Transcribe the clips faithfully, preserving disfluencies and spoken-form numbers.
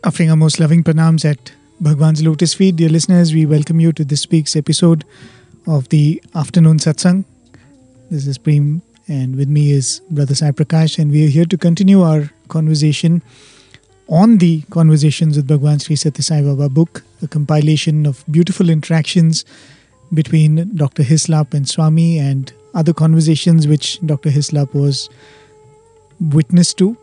Offering our most loving pranams at Bhagwan's lotus feet. Dear listeners, we welcome you to this week's episode of the Afternoon Satsang. This is Prem, and with me is Brother Sai Prakash, and we are here to continue our conversation on the Conversations with Bhagwan Sri Sathya Sai Baba book, a compilation of beautiful interactions between Doctor Hislop and Swami and other conversations which Doctor Hislop was witness to.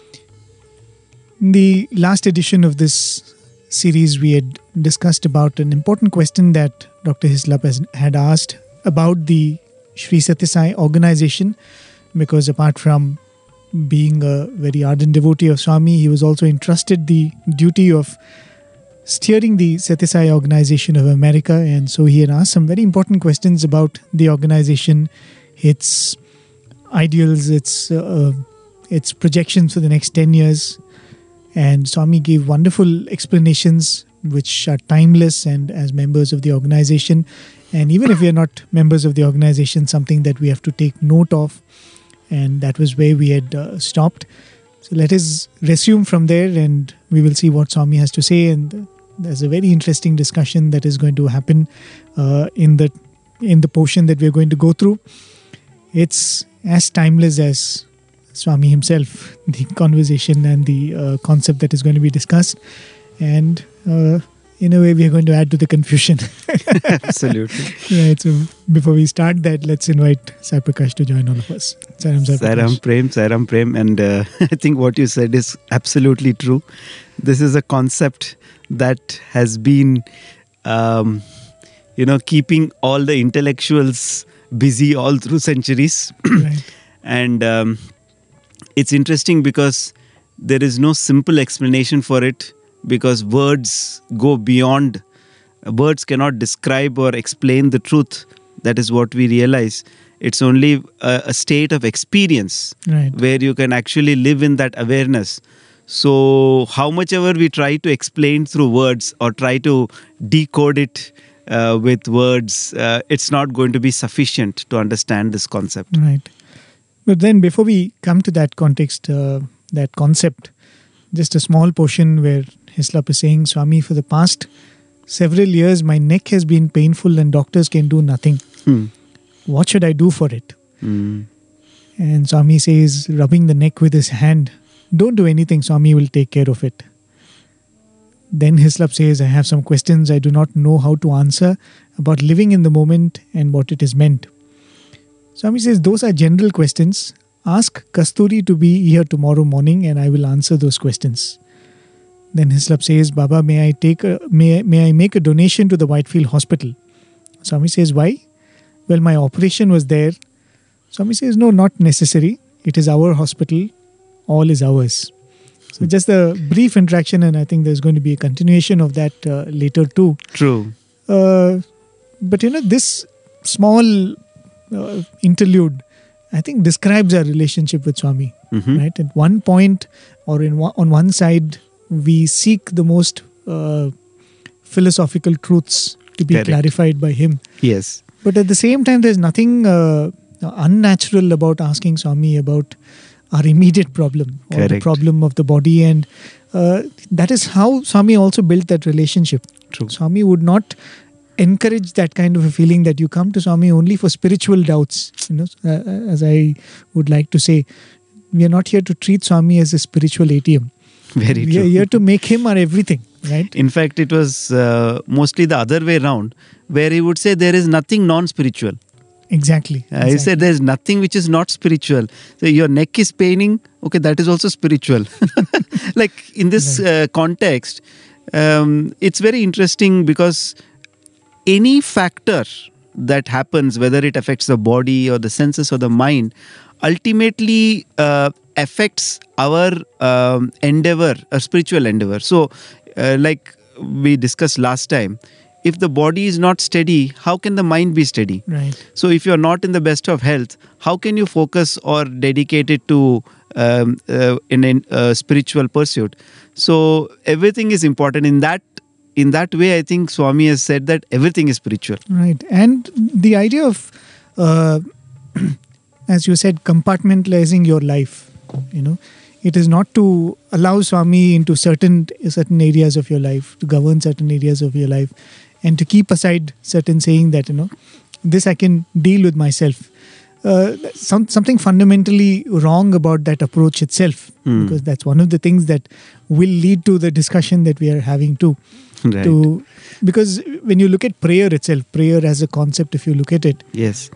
In the last edition of this series, we had discussed about an important question that Doctor Hislop has, had asked about the Sri Sathya Sai organization, because apart from being a very ardent devotee of Swami, he was also entrusted the duty of steering the Sathya Sai organization of America, and so he had asked some very important questions about the organization, its ideals, its uh, its projections for the next ten years. And Swami gave wonderful explanations which are timeless, and as members of the organization, and even if we are not members of the organization, something that we have to take note of. And that was where we had uh, stopped. So let us resume from there, and we will see what Swami has to say. And there's a very interesting discussion that is going to happen uh, in the in the portion that we're going to go through. It's as timeless as Swami himself, the conversation and the uh, concept that is going to be discussed. And uh, in a way, we are going to add to the confusion. Absolutely. Right. So before we start that, let's invite Sai Prakash to join all of us. Sairam Sai Prakash. Sairam Prem, Sairam Prem. And uh, I think what you said is absolutely true. This is a concept that has been, um, you know, keeping all the intellectuals busy all through centuries. Right. And um, it's interesting because there is no simple explanation for it, because words go beyond, words cannot describe or explain the truth. That is what we realize. It's only a, a state of experience, Right. where you can actually live in that awareness. So how much ever we try to explain through words or try to decode it uh, with words, uh, it's not going to be sufficient to understand this concept. Right. But then before we come to that context, uh, that concept, just a small portion where Hislop is saying, Swami, for the past several years, my neck has been painful and doctors can do nothing. Hmm. What should I do for it? Hmm. And Swami says, rubbing the neck with his hand, don't do anything, Swami will take care of it. Then Hislop says, I have some questions I do not know how to answer about living in the moment and what it is meant. Swami says, those are general questions. Ask Kasturi to be here tomorrow morning and I will answer those questions. Then Hislop says, Baba, may I take a, may, may I make a donation to the Whitefield Hospital? Swami says, why? Well, my operation was there. Swami says, no, not necessary. It is our hospital. All is ours. So just a brief interaction, and I think there's going to be a continuation of that uh, later too. True. Uh, but you know, this small uh, interlude, I think, describes our relationship with Swami. Mm-hmm. Right? At one point, or in one, on one side, we seek the most uh, philosophical truths to be Correct. clarified by him. Yes. But at the same time, there's nothing uh, unnatural about asking Swami about our immediate problem, or the Correct. problem of the body. And uh, that is how Swami also built that relationship. True. Swami would not encourage that kind of a feeling that you come to Swami only for spiritual doubts. You know, uh, as I would like to say, we are not here to treat Swami as a spiritual A T M. Very We true. are here to make him our everything, right? In fact, it was uh, mostly the other way around, where he would say there is nothing non-spiritual. Exactly. Uh, He said there is nothing which is not spiritual. So your neck is paining, okay, that is also spiritual. Like in this uh, context, um, it's very interesting because any factor that happens, whether it affects the body or the senses or the mind, ultimately uh, affects our um, endeavor, a spiritual endeavor. So, uh, like we discussed last time, if the body is not steady, how can the mind be steady? Right. So, if you are not in the best of health, how can you focus or dedicate it to um, uh, in a uh, spiritual pursuit? So, everything is important in that. In that way, I think Swami has said that everything is spiritual. Right. And the idea of, uh, as you said, compartmentalizing your life, you know, It is not to allow Swami into certain certain areas of your life, to govern certain areas of your life, and to keep aside certain saying that, you know, this I can deal with myself. Uh, some, something fundamentally wrong about that approach itself, Hmm. because that's one of the things that will lead to the discussion that we are having too. Right. To, because when you look at prayer itself, prayer as a concept, if you look at it, Yes.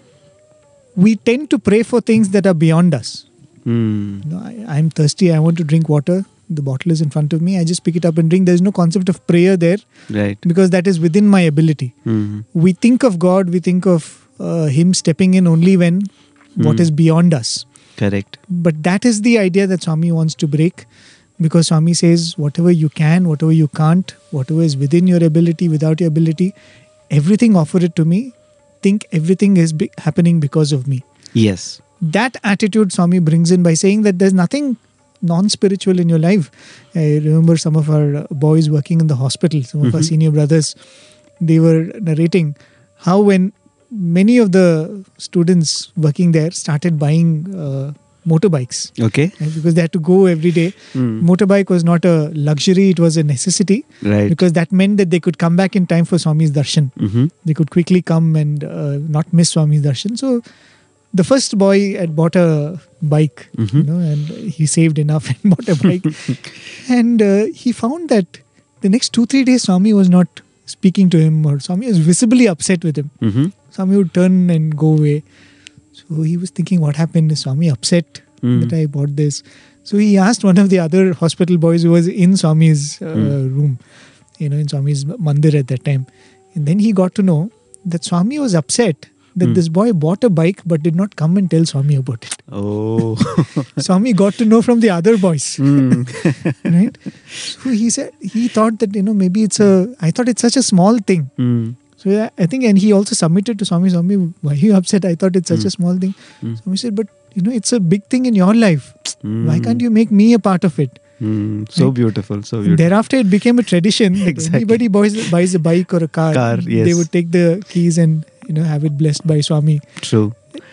we tend to pray for things that are beyond us. Hmm. You know, I, I'm thirsty, I want to drink water. The bottle is in front of me. I just pick it up and drink. There's no concept of prayer there, Right. because that is within my ability. Hmm. We think of God, we think of uh, Him stepping in only when what Hmm. is beyond us. Correct. But that is the idea that Swami wants to break, because Swami says whatever you can, whatever you can't, whatever is within your ability, without your ability, everything offer it to me. Think everything is be- happening because of me. Yes. That attitude Swami brings in by saying that there's nothing non-spiritual in your life. I remember some of our boys working in the hospital, some of our Mhm. senior brothers, they were narrating how when many of the students working there started buying uh, motorbikes, Okay. right, because they had to go every day. Hmm. Motorbike was not a luxury, it was a necessity, Right. because that meant that they could come back in time for Swami's darshan. Mm-hmm. They could quickly come and uh, not miss Swami's darshan. So the first boy had bought a bike, Mhm. you know, and he saved enough and bought a bike. And uh, he found that the next two, three days, Swami was not speaking to him, or Swami was visibly upset with him. Mm-hmm. Swami would turn and go away. So he was thinking, what happened? Is Swami upset Mm. that I bought this? So he asked one of the other hospital boys who was in Swami's uh, Mm. room, you know, in Swami's mandir at that time. And then he got to know that Swami was upset that Mm. this boy bought a bike but did not come and tell Swami about it. Oh. Swami got to know from the other boys, Hmm. right? So he said, he thought that, you know, maybe it's a, I thought it's such a small thing. Hmm. So yeah, I think, and he also submitted to Swami, Swami, why are you upset? I thought it's such Mm. a small thing. Mm. Swami said, but you know, it's a big thing in your life. Why Hmm. can't you make me a part of it? Hmm. So Right. beautiful. So And beautiful. thereafter, it became a tradition that Exactly. anybody buys, buys a bike or a car, Car, they yes. would take the keys and, you know, have it blessed by Swami. True.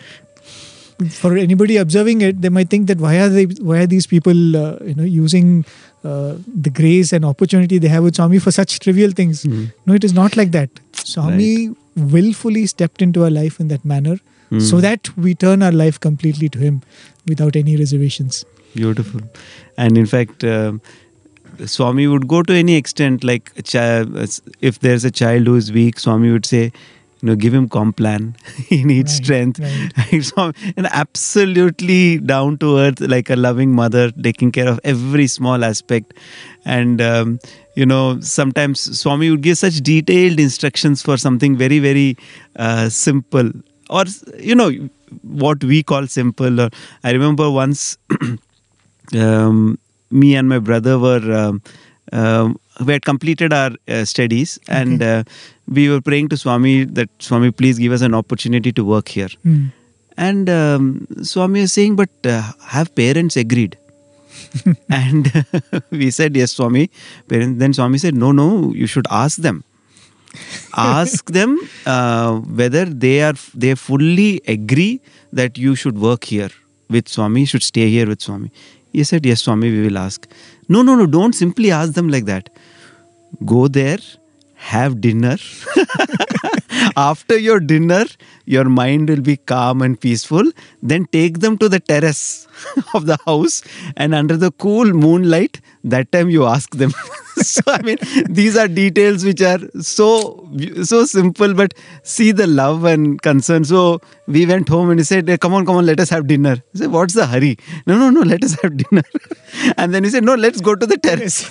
For anybody observing it, they might think that why are they, why are these people, uh, you know, using uh, the grace and opportunity they have with Swami for such trivial things? Hmm. No, it is not like that. Swami willfully stepped into our life in that manner, Hmm. so that we turn our life completely to Him without any reservations. Beautiful. And in fact, um Swami would go to any extent, like a chi- if there's a child who is weak, Swami would say, you know, give him Complan. He needs Right, strength. right. Swami- and absolutely down to earth, like a loving mother, taking care of every small aspect. And, um, you know, sometimes Swami would give such detailed instructions for something very, very uh, simple. Or, you know, what we call simple. Or I remember once... um, me and my brother were um, um, we had completed our uh, studies, and Okay. uh, we were praying to Swami that Swami, please give us an opportunity to work here. Hmm. And um, Swami is saying, but uh, have parents agreed? And we said, yes, Swami. Parents. Then Swami said, no, no, you should ask them. Ask them uh, whether they are they fully agree that you should work here with Swami, should stay here with Swami. He said, yes, Swami, we will ask. No, no, no, don't simply ask them like that. Go there, have dinner. After your dinner, your mind will be calm and peaceful. Then take them to the terrace of the house, and under the cool moonlight, that time you ask them. So, I mean, these are details which are so so simple, but see the love and concern. So we went home and he said, come on, come on, let us have dinner. I said, what's the hurry? No, no, no, let us have dinner. And then he said, no, let's go to the terrace.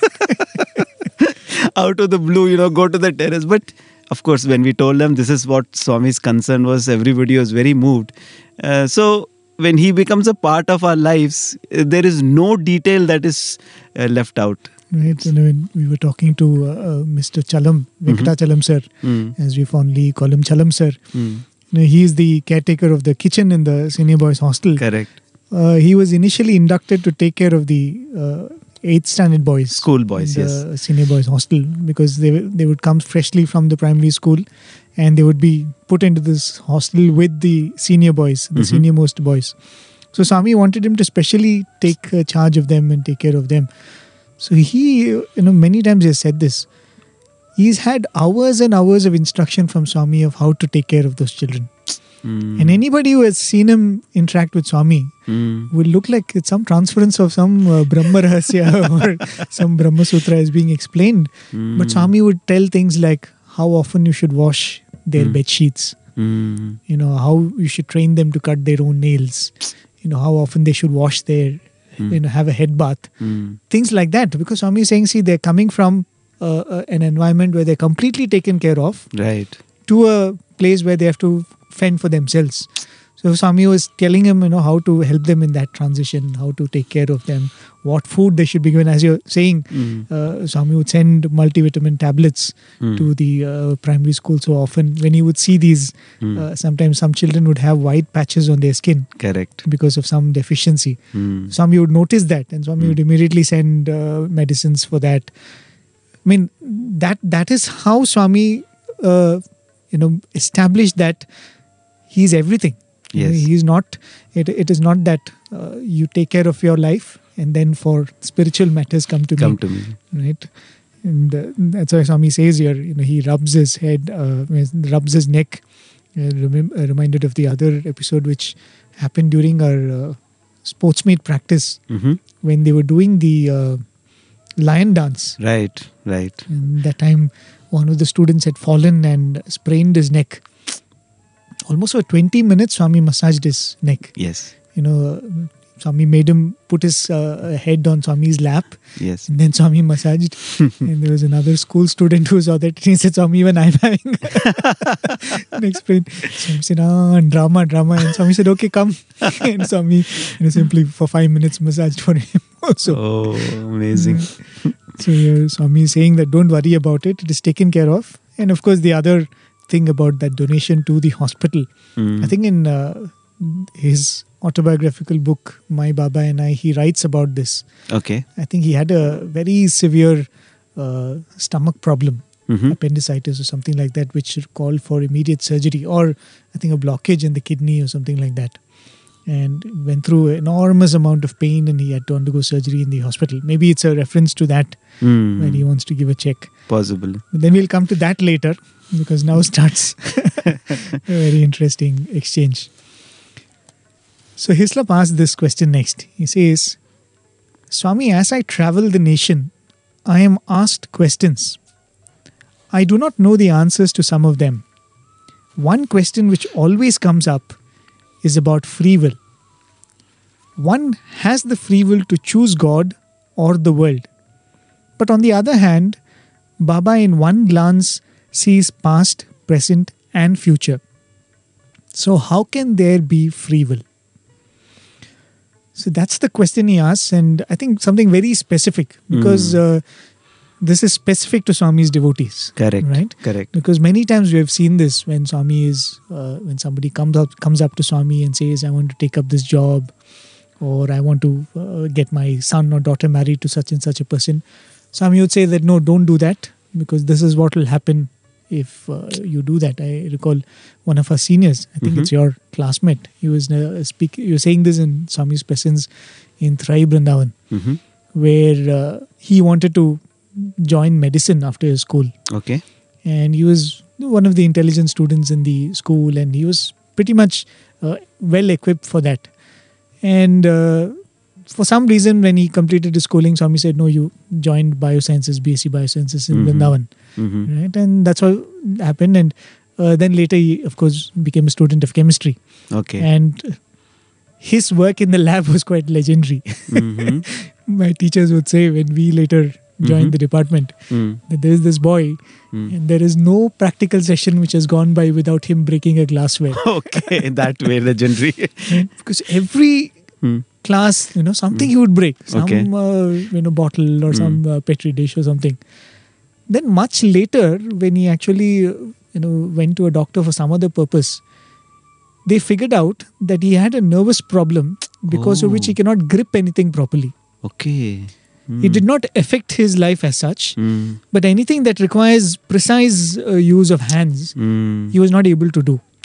Out of the blue, you know, go to the terrace. But of course, when we told them this is what Swami's concern was, everybody was very moved. Uh, so when he becomes a part of our lives, uh, there is no detail that is uh, left out. Right. So when we were talking to uh, uh, Mister Chalam, Venkata Chalam sir, Mm. as we fondly call him Chalam sir, Mm. you know, he is the caretaker of the kitchen in the senior boys hostel. Correct. Uh, he was initially inducted to take care of the uh, eighth standard boys, School boys, in yes. the senior boys hostel, because they w- they would come freshly from the primary school, and they would be put into this hostel with the senior boys, the Mhm. senior most boys. So Swami wanted him to specially take uh, charge of them and take care of them. So he, you know, many times he has said this. He's had hours and hours of instruction from Swami of how to take care of those children. Mm. And anybody who has seen him interact with Swami Mm. will look like it's some transference of some uh, Brahma Rahasya or some Brahma Sutra is being explained. Mm. But Swami would tell things like how often you should wash their Mm. bed sheets, Mm. you know, how you should train them to cut their own nails, you know, how often they should wash their, Mm. you know, have a head bath, Mm. things like that. Because Swami is saying, see, they're coming from uh, uh, an environment where they're completely taken care of Right. to a place where they have to fend for themselves. So Swami was telling him, you know, how to help them in that transition, how to take care of them, what food they should be given. As you're saying, Mm. uh, Swami would send multivitamin tablets Mm. to the uh, primary school so often. When he would see these, Mm. uh, sometimes some children would have white patches on their skin Correct. because of some deficiency. Mm. Swami would notice that, and Swami Mm. would immediately send uh, medicines for that. I mean, that that is how Swami, uh, you know, established that he's everything. You know, Yes. he's not. It, it is not that uh, you take care of your life and then for spiritual matters come to Come me, to me. right? And uh, that's why Swami says here, you know, he rubs his head, uh, rubs his neck. Uh, remem- uh, reminded of the other episode which happened during our uh, sports meet practice Mm-hmm. when they were doing the uh, lion dance. Right. Right. And that time, one of the students had fallen and sprained his neck. Almost for twenty minutes, Swami massaged his neck. Yes. You know, uh, Swami made him put his uh, head on Swami's lap, Yes. and then Swami massaged. And there was another school student who saw that, and he said, "Swami, even I'm having neck sprain." Swami said, "Ah, drama, drama." And Swami said, "Okay, come." And Swami, you know, simply for five minutes massaged for him also. Oh, amazing. So uh, Swami is saying that don't worry about it; it is taken care of. And of course, the other thing about that donation to the hospital, Mm. I think in uh, his autobiographical book, My Baba and I, he writes about this. Okay. I think he had a very severe uh, stomach problem, Mm-hmm. appendicitis or something like that, which called for immediate surgery, or I think a blockage in the kidney or something like that. And went through an enormous amount of pain, and he had to undergo surgery in the hospital. Maybe it's a reference to that Mm. when he wants to give a check. Possible. But then we'll come to that later, because now starts a very interesting exchange. So Hislop asks this question next. He says, Swami, as I travel the nation, I am asked questions. I do not know the answers to some of them. One question which always comes up is about free will. One has the free will to choose God or the world. But on the other hand, Baba in one glance sees past, present and future. So how can there be free will? So that's the question he asks, and I think something very specific, because Mm. uh, this is specific to Swami's devotees. Correct. Right? Correct. Because many times we have seen this when Swami is, uh, when somebody comes up comes up to Swami and says, I want to take up this job, or I want to uh, get my son or daughter married to such and such a person. Swami would say that, no, don't do that, because this is what will happen if uh, you do that. I recall one of our seniors, I think Mhm. it's your classmate, he was uh, speak, he was saying this in Swami's presence in Thrai Vrindavan, Mm-hmm. where uh, he wanted to join medicine after his school. Okay. And he was one of the intelligent students in the school, and he was pretty much uh, well equipped for that. And uh, for some reason, when he completed his schooling, Swami said, no, you joined biosciences, B S c biosciences in Mhm. Vrindavan. Mm-hmm. Right? And that's what happened. And uh, then later he, of course, became a student of chemistry. Okay. And his work in the lab was quite legendary. Mm-hmm. My teachers would say when we later joined Mhm. the department, Mm. that there is this boy, Mm. and there is no practical session which has gone by without him breaking a glassware. Okay, that way legendary. Right? Because every Mm. class, you know, something he would break, some Okay. uh, you know bottle or Mm. some uh, petri dish or something. Then much later, when he actually uh, you know went to a doctor for some other purpose, they figured out that he had a nervous problem because of which he Oh. cannot grip anything properly. Okay. Mm. It did not affect his life as such, Mm. but anything that requires precise uh, use of hands, Mm. he was not able to do.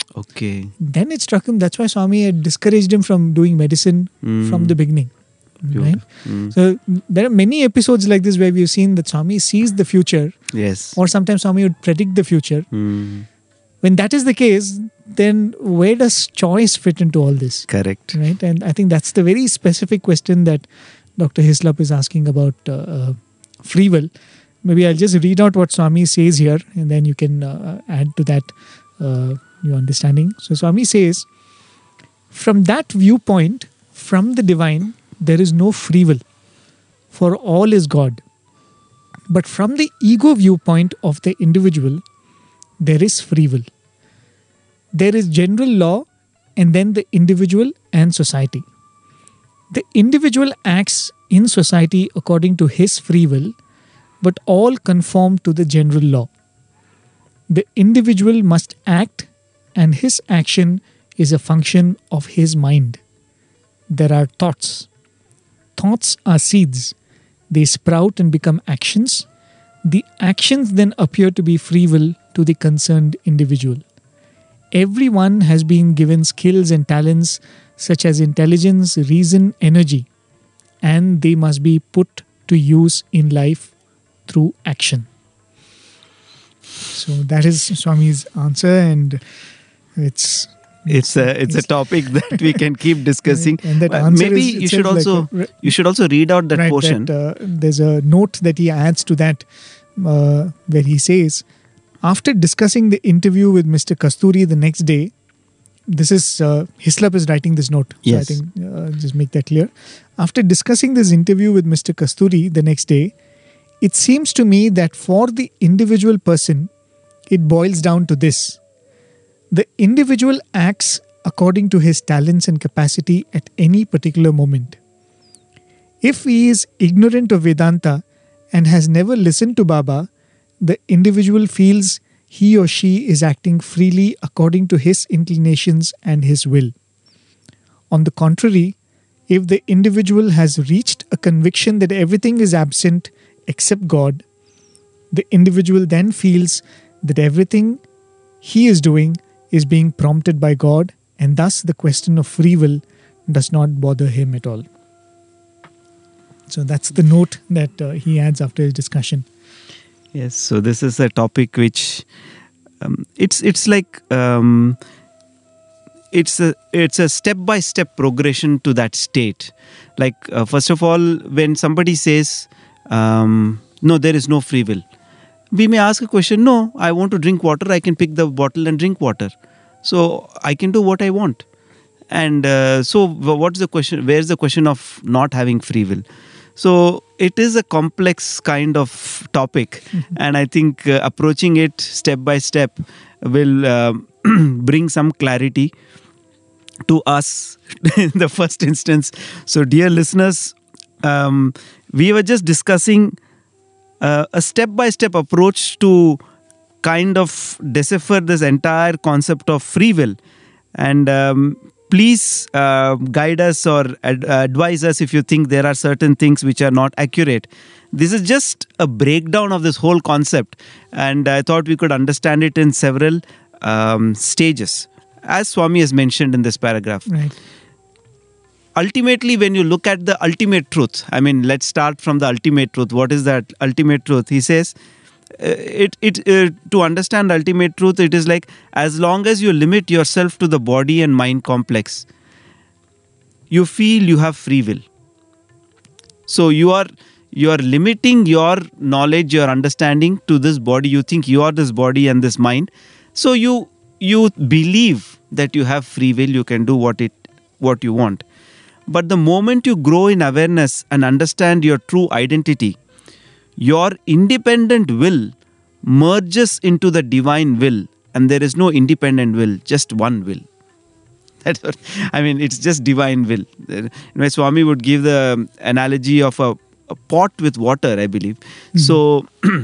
Okay. Then it struck him, that's why Swami had discouraged him from doing medicine Mm. from the beginning. Right? Mm. So there are many episodes like this where we've seen that Swami sees the future, Yes. or sometimes Swami would predict the future. Mm. When that is the case, then where does choice fit into all this? Correct. Right? And I think that's the very specific question that Doctor Hislop is asking about uh, uh, free will. Maybe I'll just read out what Swami says here, and then you can uh, add to that uh, your understanding. So Swami says, from that viewpoint, from the divine, there is no free will, for all is God. But from the ego viewpoint of the individual, there is free will. There is general law, and then the individual and society. The individual acts in society according to his free will, but all conform to the general law. The individual must act, and his action is a function of his mind. There are thoughts. Thoughts are seeds. They sprout and become actions. The actions then appear to be free will to the concerned individual. Everyone has been given skills and talents such as intelligence, reason, energy, and they must be put to use in life through action. So that is Swami's answer, and it's It's a it's a topic that we can keep discussing. and that Uh, answer maybe is you should itself like also a re- you should also read out that right, portion. that, uh, there's a note that he adds to that uh, where he says, after discussing the interview with Mister Kasturi the next day, this is uh, Hislop is writing this note. So Yes. I think uh, just make that clear. After discussing this interview with Mister Kasturi the next day, it seems to me that for the individual person, it boils down to this. The individual acts according to his talents and capacity at any particular moment. If he is ignorant of Vedanta and has never listened to Baba, the individual feels he or she is acting freely according to his inclinations and his will. On the contrary, if the individual has reached a conviction that everything is absent except God, the individual then feels that everything he is doing is being prompted by God, and thus the question of free will does not bother him at all. So that's the note that uh, he adds after his discussion. Yes, so this is a topic which um, it's it's like um, it's a it's a step by step progression to that state. Like uh, first of all, when somebody says um, no, there is no free will, we may ask a question. No, I want to drink water. I can pick the bottle and drink water. So I can do what I want. And uh, so what's the question? Where's the question of not having free will? So it is a complex kind of topic, mm-hmm. and I think uh, approaching it step by step will uh, bring some clarity to us in the first instance. So dear listeners, um, we were just discussing uh, a step by step approach to kind of decipher this entire concept of free will, and um, please uh, guide us or ad- advise us if you think there are certain things which are not accurate. This is just a breakdown of this whole concept, and I thought we could understand it in several um, stages, as Swami has mentioned in this paragraph. Right. Ultimately, when you look at the ultimate truth, I mean, let's start from the ultimate truth. What is that ultimate truth? He says, uh, it it uh, to understand ultimate truth, it is like, as long as you limit yourself to the body and mind complex, you feel you have free will. So you are you are limiting your knowledge, your understanding to this body. You think you are this body and this mind. So you you believe that you have free will. You can do what it what you want. But the moment you grow in awareness and understand your true identity, your independent will merges into the divine will, and there is no independent will, just one will. That's what I mean. It's just divine will. My Swami would give the analogy of a, a pot with water, I believe. Mm-hmm. So,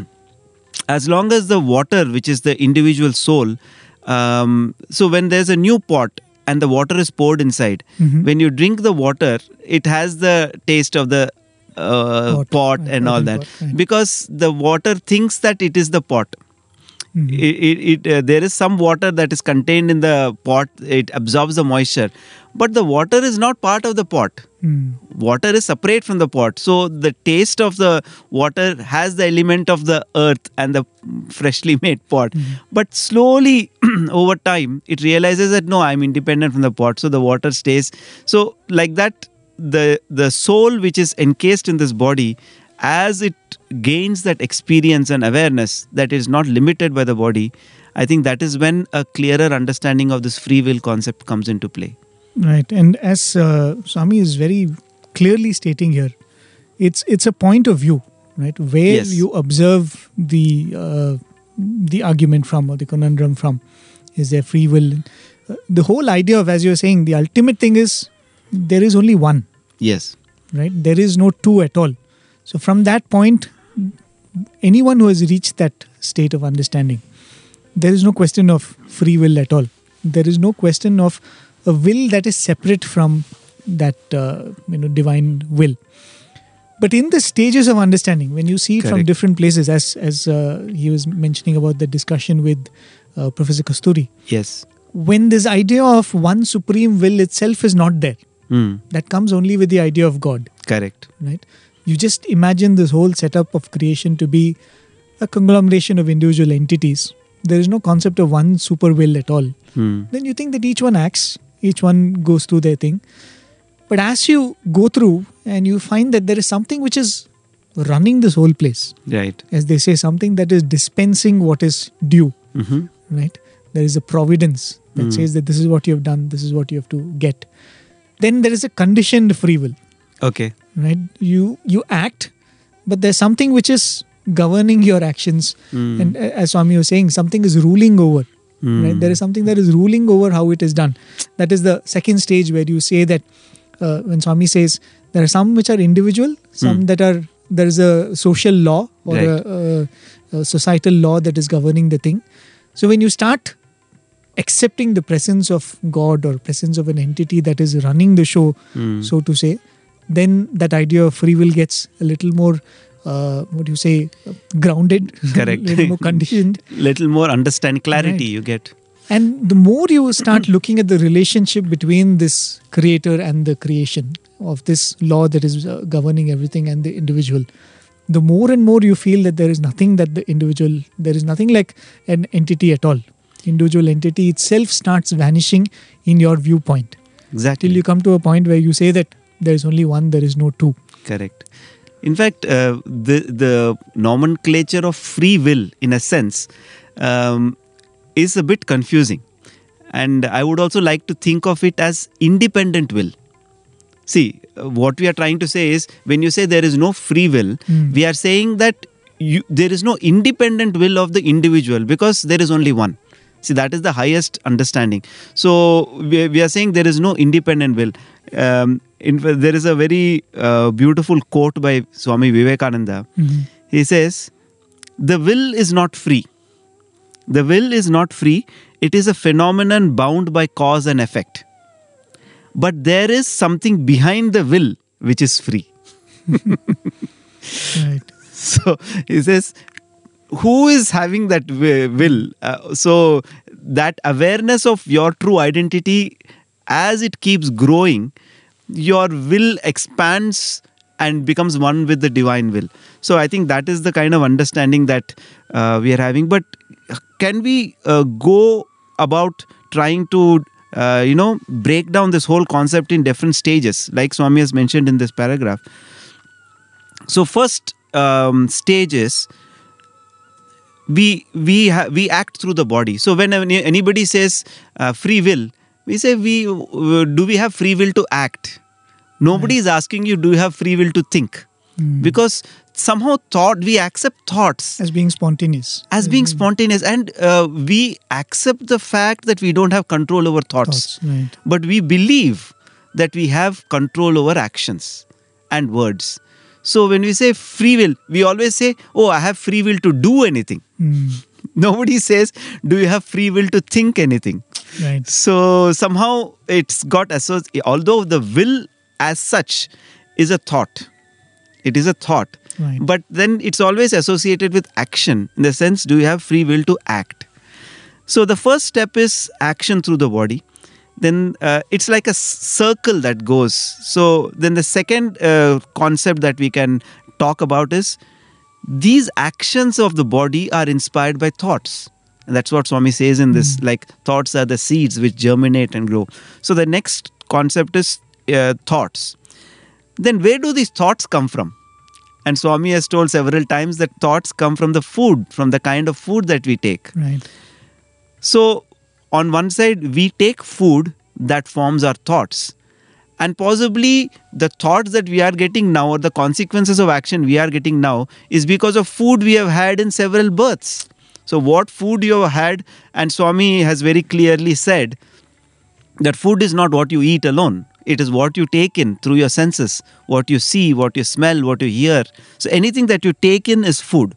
as long as the water, which is the individual soul, um, so when there's a new pot and the water is poured inside, mm-hmm. when you drink the water, it has the taste of the uh, pot, pot and all that, pot, right. Because the water thinks that it is the pot. Mhm. It, it, it uh, there is some water that is contained in the pot. It absorbs the moisture, but the water is not part of the pot. Mm. Water is separate from the pot, so the taste of the water has the element of the earth and the freshly made pot. Mhm. But slowly over time it realizes that no, I'm independent from the pot, so the water stays. So like that, the the soul which is encased in this body, as it gains that experience and awareness that is not limited by the body, I think that is when a clearer understanding of this free will concept comes into play. Right, and as uh, Swami is very clearly stating here, it's it's a point of view, right? Where Yes. you observe the uh, the argument from or the conundrum from. Is there free will? Uh, the whole idea of, as you're saying, the ultimate thing is there is only one, Yes. right? There is no two at all. So from that point, anyone who has reached that state of understanding, there is no question of free will at all. There is no question of a will that is separate from that uh, you know divine will. But in the stages of understanding, when you see it from Correct. different places, as as uh, he was mentioning about the discussion with uh, Professor Kasturi, Yes. when this idea of one supreme will itself is not there, Hmm. that comes only with the idea of God, Correct. right? You just imagine this whole setup of creation to be a conglomeration of individual entities. There is no concept of one super will at all. Hmm. Then you think that each one acts, each one goes through their thing. But as you go through and you find that there is something which is running this whole place, Right. as they say, something that is dispensing what is due, Mm-hmm. right? There is a providence that Mm. says that this is what you have done, this is what you have to get. Then there is a conditioned free will, Okay. right? You you act, but there's something which is governing your actions. Hmm. And uh, as Swami was saying, something is ruling over. Hmm. Right? There is something that is ruling over how it is done. That is the second stage where you say that uh, when Swami says there are some which are individual, some Hmm. that are there is a social law or Right. a, a, a societal law that is governing the thing. So when you start accepting the presence of God or presence of an entity that is running the show, Hmm. so to say, then that idea of free will gets a little more, uh, what do you say, uh, grounded, Correct. a little more conditioned. Little more understand clarity Right. you get. And the more you start looking at the relationship between this creator and the creation of this law that is uh, governing everything and the individual, the more and more you feel that there is nothing that the individual, there is nothing like an entity at all. Individual entity itself starts vanishing in your viewpoint. Exactly. Till you come to a point where you say that there is only one, there is no two. Correct. In fact, uh, the the nomenclature of free will, in a sense, um, is a bit confusing, and I would also like to think of it as independent will. See, uh, what we are trying to say is, when you say there is no free will, Hmm. we are saying that you, there is no independent will of the individual because there is only one. See, that is the highest understanding. So we, we are saying there is no independent will. Um, in, fact, there is a very uh, beautiful quote by Swami Vivekananda. Mhm. He says, "The will is not free. The will is not free. It is a phenomenon bound by cause and effect. But there is something behind the will which is free." Right. So he says, who is having that wi- will? Uh, so that awareness of your true identity, as it keeps growing, your will expands and becomes one with the divine will. So I think that is the kind of understanding that uh, we are having. But can we uh, go about trying to uh, you know break down this whole concept in different stages, like Swami has mentioned in this paragraph? So first um, stage is we we ha- we act through the body. So when any- anybody says uh, free will, we say we uh, do we have free will to act? Nobody is asking you, do you have free will to think? Hmm. Because somehow thought, we accept thoughts As being spontaneous. as being spontaneous, and uh, we accept the fact that we don't have control over thoughts, Thoughts, right. but we believe that we have control over actions and words. So when we say free will, we always say, oh, I have free will to do anything. Hmm. Nobody says, do you have free will to think anything? Right. So somehow it's got associated, although the will as such is a thought. It is a thought. Right. But then it's always associated with action, in the sense, do you have free will to act? So the first step is action through the body. Then uh, it's like a s- circle that goes. So then the second uh, concept that we can talk about is these actions of the body are inspired by thoughts. And that's what Swami says in this, Mm. like thoughts are the seeds which germinate and grow. So the next concept is uh, thoughts. Then where do these thoughts come from? And Swami has told several times that thoughts come from the food, from the kind of food that we take. Right. So on one side, we take food that forms our thoughts. And possibly the thoughts that we are getting now, or the consequences of action we are getting now, is because of food we have had in several births. So what food you have had, and Swami has very clearly said that food is not what you eat alone. It is what you take in through your senses, what you see, what you smell, what you hear. So anything that you take in is food.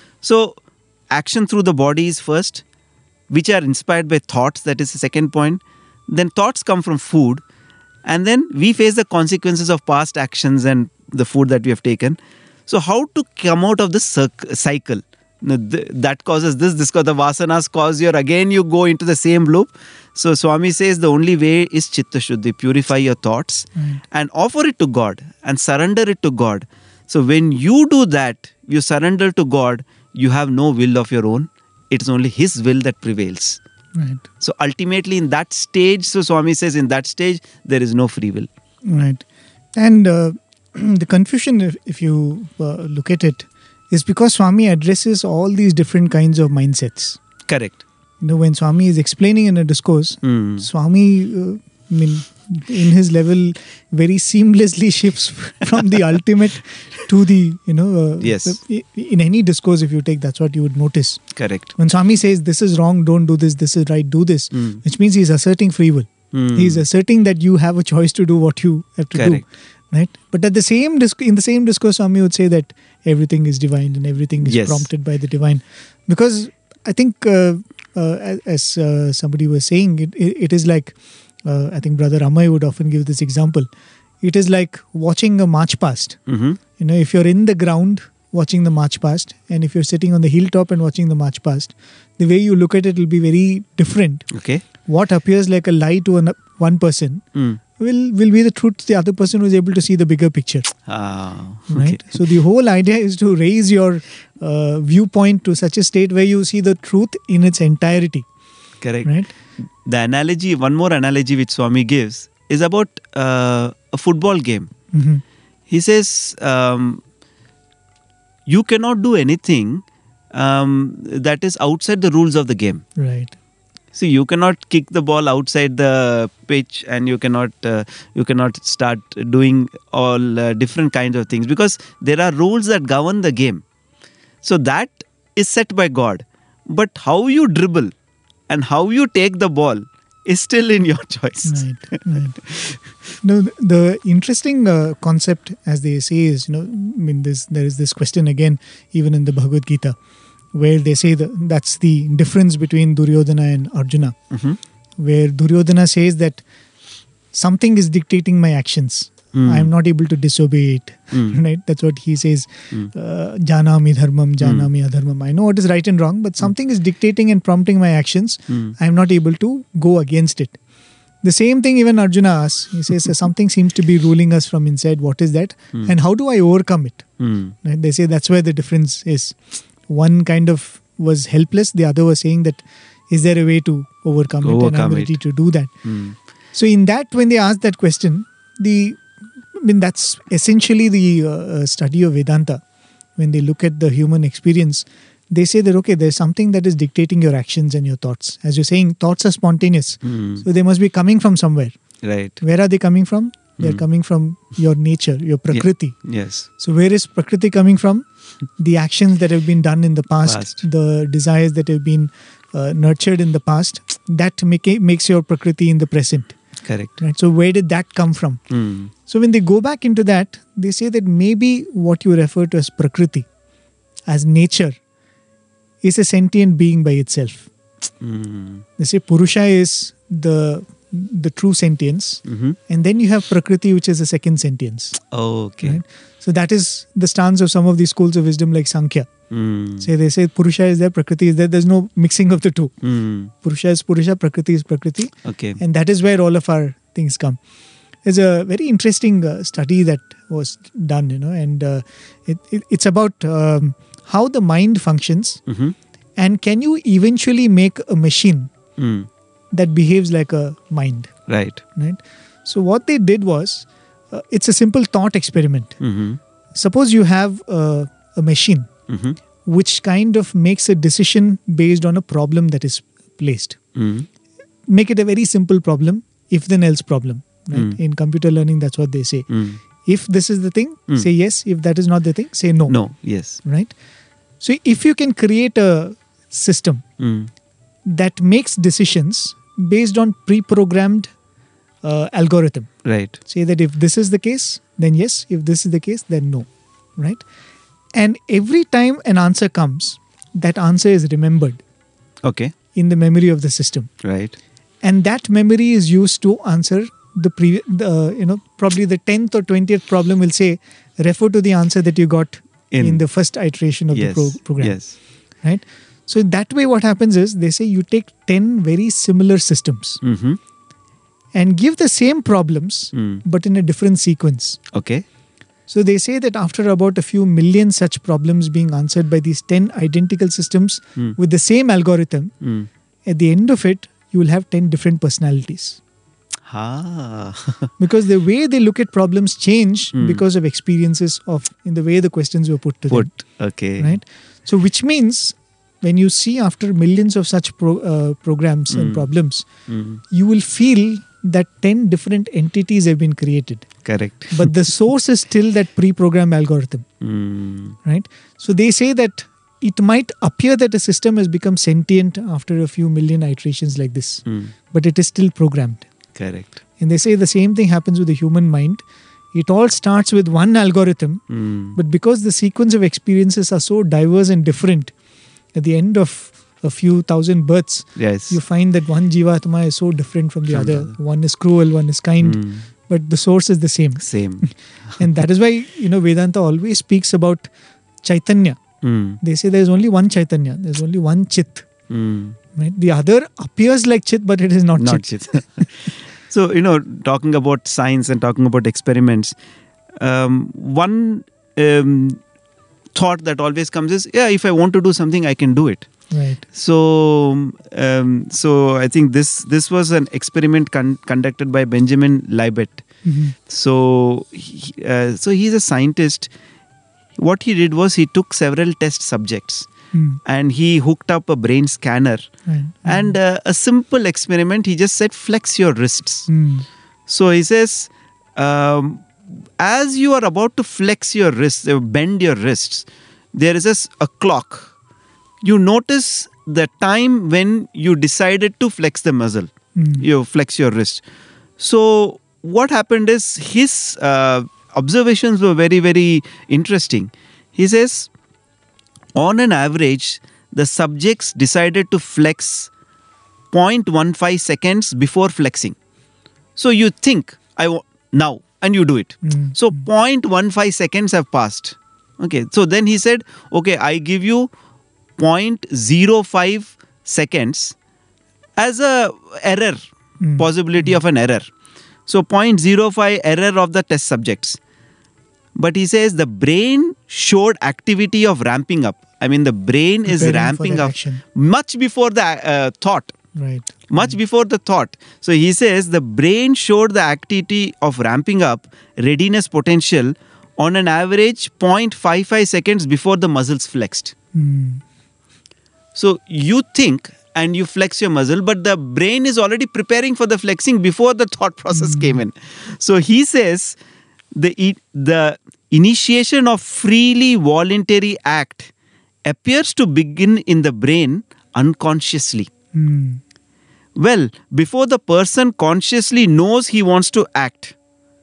So action through the body is first, which are inspired by thoughts. That is the second point. Then thoughts come from food. And then we face the consequences of past actions and the food that we have taken. So how to come out of this circ- cycle? No, th- that causes this, this causes the vasanas cause your, again you go into the same loop. So Swami says the only way is Chitta Shuddhi, purify your thoughts Right. and offer it to God and surrender it to God. So when you do that, you surrender to God, you have no will of your own. It is only His will that prevails. Right. So ultimately in that stage, so Swami says in that stage, there is no free will. Right. And uh, the confusion, if, if you uh, look at it, is because Swami addresses all these different kinds of mindsets. Correct. You know, when Swami is explaining in a discourse, Mm. Swami, uh, I mean, in his level, very seamlessly shifts from the ultimate to the, you know, uh, Yes. in any discourse, if you take, that's what you would notice. Correct. When Swami says, this is wrong, don't do this, this is right, do this, Mm. which means he's asserting free will. Mm. He's asserting that you have a choice to do what you have to Correct. do. Right? But at the same disc- in the same discourse, Swami would say that everything is divine and everything is Yes. prompted by the divine. Because I think, uh, uh, as, as uh, somebody was saying, it, it, it is like, uh, I think Brother Amay would often give this example. It is like watching a march past. Mhm. You know, if you're in the ground watching the march past, and if you're sitting on the hilltop and watching the march past, the way you look at it will be very different. Okay. What appears like a lie to an, one person Mm. will will be the truth to the other person who is able to see the bigger picture. Ah, Right. okay. So the whole idea is to raise your uh, viewpoint to such a state where you see the truth in its entirety. Correct. Right. The analogy, one more analogy which Swami gives is about uh, a football game. Hmm. He says, um, you cannot do anything um, that is outside the rules of the game. Right. See, you cannot kick the ball outside the pitch, and you cannot uh, you cannot start doing all uh, different kinds of things, because there are rules that govern the game. So that is set by God. But how you dribble and how you take the ball is still in your choice. Right. Right. No, the the interesting uh, concept, as they say, is, you know, I mean, this there is this question again, even in the Bhagavad Gita, where they say that that's the difference between Duryodhana and Arjuna, Mhm. where Duryodhana says that something is dictating my actions. Mm. I am not able to disobey it. Mm. Right? That's what he says. Mm. Uh, Janami dharmam, janami adharmam. I know what is right and wrong, but something is dictating and prompting my actions. Mm. I am not able to go against it. The same thing even Arjuna asks. He says, something seems to be ruling us from inside. What is that? Mm. And how do I overcome it? Mm. Right? They say that's where the difference is. One kind of was helpless. The other was saying that, is there a way to overcome, it? And I'm Overcome ready it. to do that. Mm. So in that, when they ask that question, the I mean, that's essentially the uh, study of Vedanta. When they look at the human experience, they say that, okay, there's something that is dictating your actions and your thoughts. As you're saying, thoughts are spontaneous. Mm. So they must be coming from somewhere. Right. Where are they coming from? They're Mm. coming from your nature, your prakriti. Yes. So where is prakriti coming from? The actions that have been done in the past, Past. the desires that have been uh, nurtured in the past, that make, makes your prakriti in the present. Correct. Right? So where did that come from? Mm. So when they go back into that, they say that maybe what you refer to as prakriti, as nature, is a sentient being by itself. Mm. They say Purusha is the the true sentience, Mhm. and then you have Prakriti, which is the second sentience. Oh, okay. Right? So that is the stance of some of these schools of wisdom like Sankhya. Mm. Say they say Purusha is there, Prakriti is there. There's no mixing of the two. Mm. Purusha is Purusha, Prakriti is Prakriti, Okay. and that is where all of our things come. There's a very interesting uh, study that was done, you know, and uh, it, it, it's about um, how the mind functions, Mhm. and can you eventually make a machine Mm. that behaves like a mind, Right. right? So what they did was, uh, it's a simple thought experiment. Mhm. Suppose you have uh, a machine Mhm. which kind of makes a decision based on a problem that is placed. Mm. Make it a very simple problem, if then else problem. Right? Mm. In computer learning, that's what they say. Mm. If this is the thing, Mm. say yes. If that is not the thing, say no. No. Yes. Right? So if you can create a system Mm. that makes decisions based on pre-programmed uh, algorithm. Right. Say that if this is the case, then yes. If this is the case, then no. Right? And every time an answer comes, that answer is remembered Okay. in the memory of the system. Right. And that memory is used to answer the previous, the, you know, probably the tenth or twentieth problem will say, refer to the answer that you got in, In- the first iteration of Yes. the pro- program. Yes. Right? So in that way, what happens is they say you take ten very similar systems Mhm. and give the same problems, Mm. but in a different sequence. Okay. So they say that after about a few million such problems being answered by these ten identical systems Mm. with the same algorithm, Mm. at the end of it, you will have ten different personalities. Ah. Because the way they look at problems change Mm. because of experiences of in the way the questions were put to Put. them. Okay. Right? So which means when you see after millions of such pro, uh, programs and Mm. problems, Mm. you will feel that ten different entities have been created. Correct. But the source is still that pre-programmed algorithm. Mm. Right? So they say that it might appear that a system has become sentient after a few million iterations like this, Mm. but it is still programmed. Correct. And they say the same thing happens with the human mind. It all starts with one algorithm, Mm. but because the sequence of experiences are so diverse and different, at the end of a few thousand births, Yes. you find that one Jivatma is so different from the From the other. other. One is cruel, one is kind, Mm. but the source is the same. Same. And that is why, you know, Vedanta always speaks about Chaitanya. Mm. They say there is only one Chaitanya, there is only one Chit. Mm. Right? The other appears like Chit, but it is not, Not Chit. Chit. So, you know, talking about science and talking about experiments, um, one um, thought that always comes is, yeah, if I want to do something, I can do it. Right. So, um, so I think this this was an experiment con- conducted by Benjamin Libet. Mhm. So, he, uh, so he's a scientist. What he did was he took several test subjects Mm. and he hooked up a brain scanner. Right. And uh, a simple experiment, he just said, flex your wrists. Mm. So he says, um, as you are about to flex your wrists, uh, bend your wrists, there is a, s- a clock. You notice the time when you decided to flex the muscle. Mm. You flex your wrist. So what happened is his uh, observations were very, very interesting. He says, on an average, the subjects decided to flex zero point one five seconds before flexing. So you think, I w- now, and you do it. Mm. So zero point one five seconds have passed. Okay, so then he said, okay, I give you zero point zero five seconds as a error, Mm. possibility of an error. So zero point zero five error of the test subjects. But he says the brain showed activity of ramping up. I mean, the brain is Preparing for ramping that up action. much before the uh, thought. Right. Much before the thought. So he says the brain showed the activity of ramping up readiness potential on an average zero point five five seconds before the muscles flexed. Mm. So you think and you flex your muscle, but the brain is already preparing for the flexing before the thought process came in. So he says the i- the initiation of freely voluntary act appears to begin in the brain unconsciously. Mm. Well, before the person consciously knows he wants to act,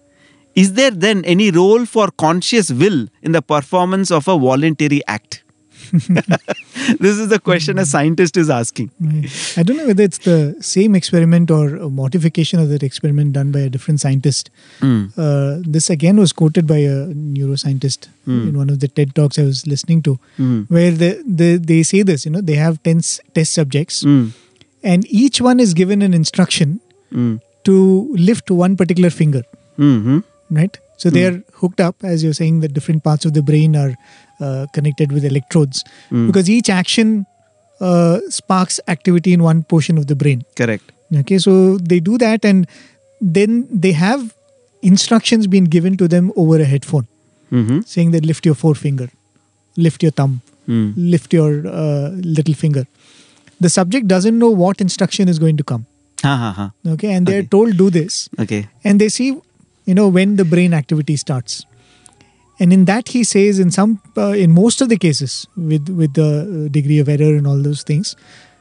is there then any role for conscious will in the performance of a voluntary act? This is the question a scientist is asking. I don't know whether it's the same experiment or a modification of that experiment done by a different scientist. Mm. Uh, this again was quoted by a neuroscientist Mm. in one of the TED Talks I was listening to, Mm. where they, they, they say this, you know, they have ten s- test subjects Mm. and each one is given an instruction Mm. to lift one particular finger, Mm-hmm. right? So they are hooked up, as you're saying, the different parts of the brain are uh, connected with electrodes Mm. because each action uh, sparks activity in one portion of the brain. Correct. Okay, so they do that and then they have instructions being given to them over a headphone Mm-hmm. saying that lift your forefinger, lift your thumb, Mm. lift your uh, little finger. The subject doesn't know what instruction is going to come. Ha ha ha. Okay, and they're Okay. told do this Okay. and they see, you know, when the brain activity starts. And in that he says in some, uh, in most of the cases with, with the uh, degree of error and all those things,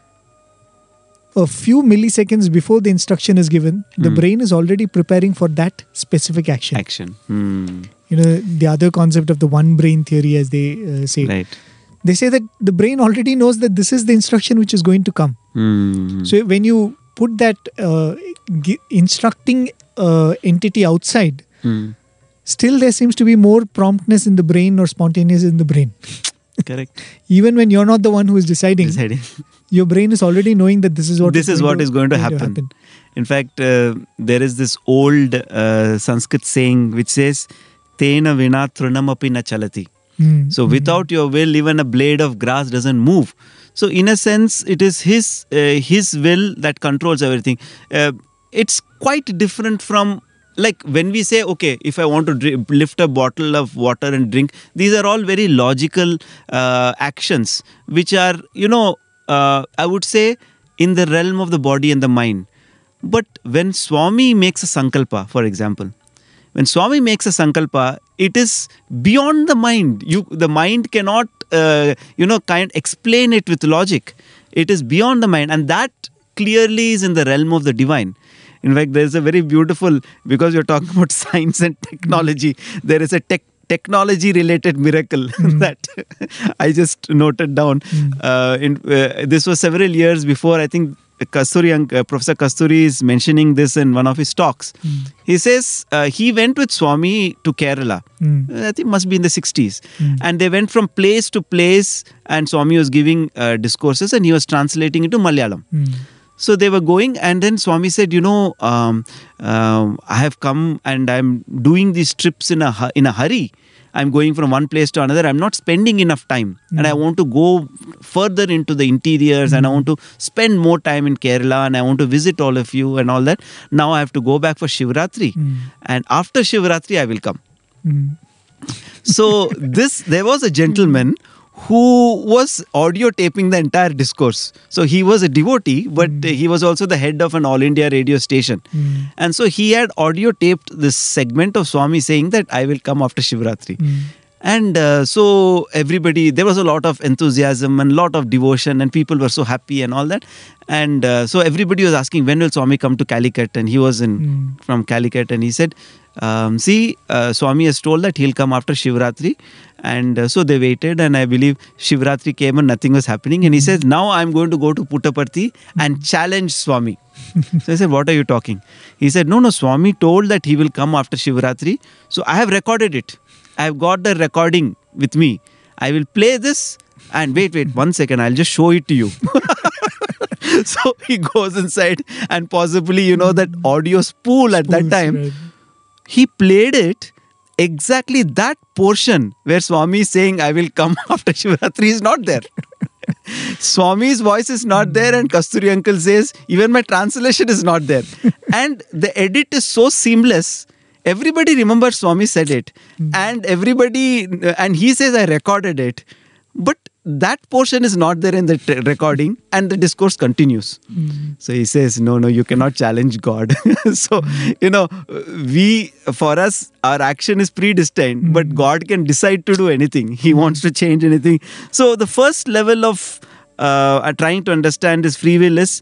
a few milliseconds before the instruction is given, the Mm. brain is already preparing for that specific action. Action. Mm. You know, the other concept of the one brain theory, as they uh, say, Right. they say that the brain already knows that this is the instruction which is going to come. Mm. So when you put that uh, gi- instructing uh, entity outside, Mm. still there seems to be more promptness in the brain or spontaneous in the brain. Correct. Even when you're not the one who is deciding, Deciding. your brain is already knowing that this is what This is what is going to happen. In fact, uh, there is this old uh, Sanskrit saying which says, Tena vina trunamapi na chalati. Hmm. So without your will, even a blade of grass doesn't move. So in a sense, it is his uh, his will that controls everything. Uh, it's quite different from, like when we say, okay, if I want to dri- lift a bottle of water and drink, these are all very logical uh, actions, which are, you know, uh, I would say in the realm of the body and the mind. But when Swami makes a sankalpa, for example, when Swami makes a sankalpa, it is beyond the mind. You, the mind cannot, uh, you know, kind explain it with logic. It is beyond the mind, and that clearly is in the realm of the divine. In fact, there is a very beautiful, because you're talking about science and technology, there is a tech technology related miracle Mm. that I just noted down. Mm. Uh, in, uh, this was several years before. I think Kasturi, uh, Professor Kasturi is mentioning this in one of his talks. Mm. He says uh, he went with Swami to Kerala. Mm. I think must be in the sixties. Mm. And they went from place to place, and Swami was giving uh, discourses and he was translating into Malayalam. Mm. So they were going, and then Swami said, you know, um, um, I have come and I'm doing these trips in a hu- in a hurry. I'm going from one place to another. I'm not spending enough time. Mm. And I want to go further into the interiors and I want to spend more time in Kerala and I want to visit all of you and all that. Now I have to go back for Shivratri. Mm. And after Shivratri, I will come. Mm. So this, there was a gentleman who was audio taping the entire discourse. So he was a devotee, but Mm. he was also the head of an all India radio station. Mm. And so he had audio taped this segment of Swami saying that I will come after Shivratri. Mm. And uh, so everybody, there was a lot of enthusiasm and lot of devotion and people were so happy and all that. And uh, so everybody was asking, when will Swami come to Calicut? And he was in Mm. from Calicut and he said, um, see, uh, Swami has told that he'll come after Shivratri. And uh, so they waited, and I believe Shivratri came and nothing was happening. And he says, now I'm going to go to Puttaparthi and challenge Swami. So I said, what are you talking? He said, no, no, Swami told that he will come after Shivratri. So I have recorded it. I have got the recording with me. I will play this and wait, wait, one second. I'll just show it to you. So he goes inside and possibly, you know, that audio spool at that Spools, time. right. He played it. Exactly that portion where Swami is saying, I will come after Shivratri is not there. Swami's voice is not there, and Kasturi uncle says, even my translation is not there. And the edit is so seamless. Everybody remembers Swami said it. And everybody, and he says, I recorded it. But that portion is not there in the t- recording, and the discourse continues. Mm. So he says, no, no, you cannot challenge God. So, you know, we, for us, our action is predestined, Mm. but God can decide to do anything. He wants to change anything. So the first level of uh, trying to understand this free will is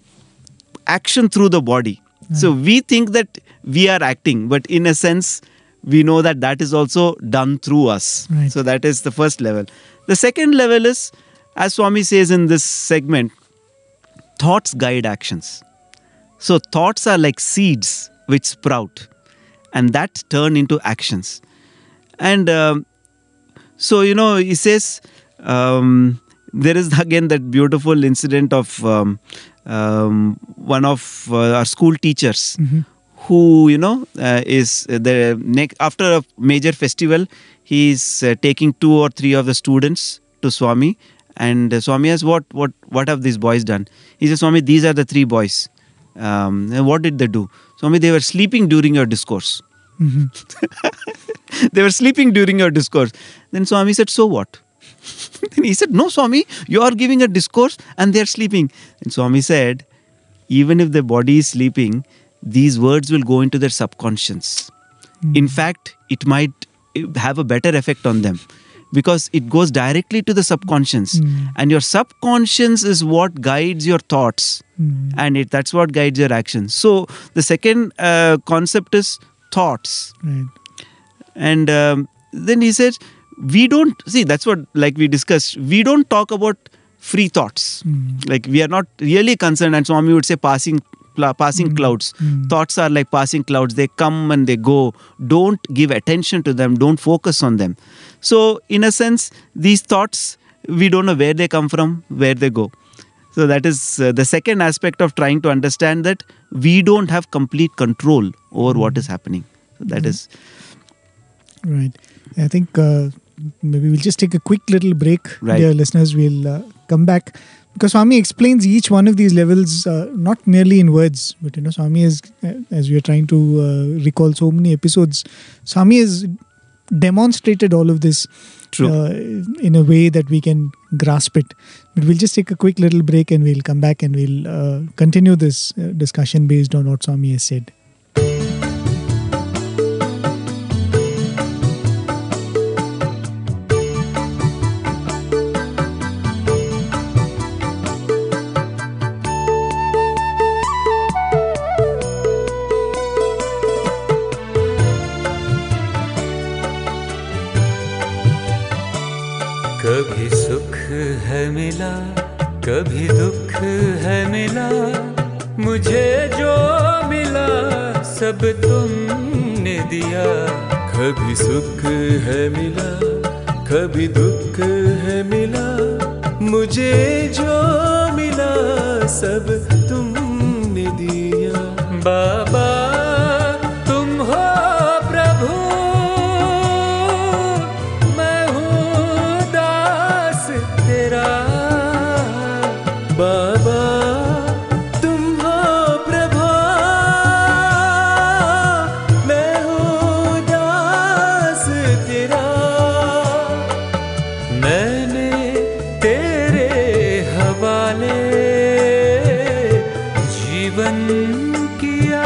action through the body. So we think that we are acting, but in a sense, we know that that is also done through us. Right. So that is the first level. The second level is, as Swami says in this segment, thoughts guide actions. So thoughts are like seeds which sprout and that turn into actions. And um, so, you know, he says, um, there is again that beautiful incident of um, um, one of uh, our school teachers Mm-hmm. who, you know, uh, is the next, after a major festival, he is uh, taking two or three of the students to Swami. And uh, Swami asks, what, what, what have these boys done? He says, Swami, these are the three boys. Um, and what did they do? Swami, they were sleeping during your discourse. Mm-hmm. They were sleeping during your discourse. Then Swami said, so what? Then he said, no, Swami, you are giving a discourse and they are sleeping. And Swami said, even if the body is sleeping, these words will go into their subconscious. Mm. In fact, it might have a better effect on them because it goes directly to the subconscious. Mm. And your subconscious is what guides your thoughts. Mm. And it, that's what guides your actions. So the second uh, concept is thoughts. Right. And um, then he said, we don't, see, that's what, like we discussed, we don't talk about free thoughts. Mm. Like we are not really concerned, and Swami would say passing pl- passing Mm. clouds. Mm. Thoughts are like passing clouds. They come and they go. Don't give attention to them. Don't focus on them. So in a sense, these thoughts, we don't know where they come from, where they go. So that is uh, the second aspect of trying to understand that we don't have complete control over what is happening. So that Mm. is... Right. I think uh, maybe we'll just take a quick little break, Right. dear listeners. We'll uh, come back because Swami explains each one of these levels uh, not merely in words, but you know, Swami is, uh, as we are trying to uh, recall so many episodes, Swami has demonstrated all of this True. uh, in a way that we can grasp it. But we'll just take a quick little break and we'll come back and we'll uh, continue this uh, discussion based on what Swami has said. कभी सुख है मिला, कभी दुख है मिला, मुझे जो मिला सब तुमने दिया। कभी सुख है मिला, कभी दुख है मिला, मुझे जो मिला सब तुमने दिया। बाबा तुम हो प्रभु, मैं हूँ दास तेरा। बाबा तुम हो प्रभु, मैं हूँ दास तेरा। मैंने तेरे हवाले जीवन किया।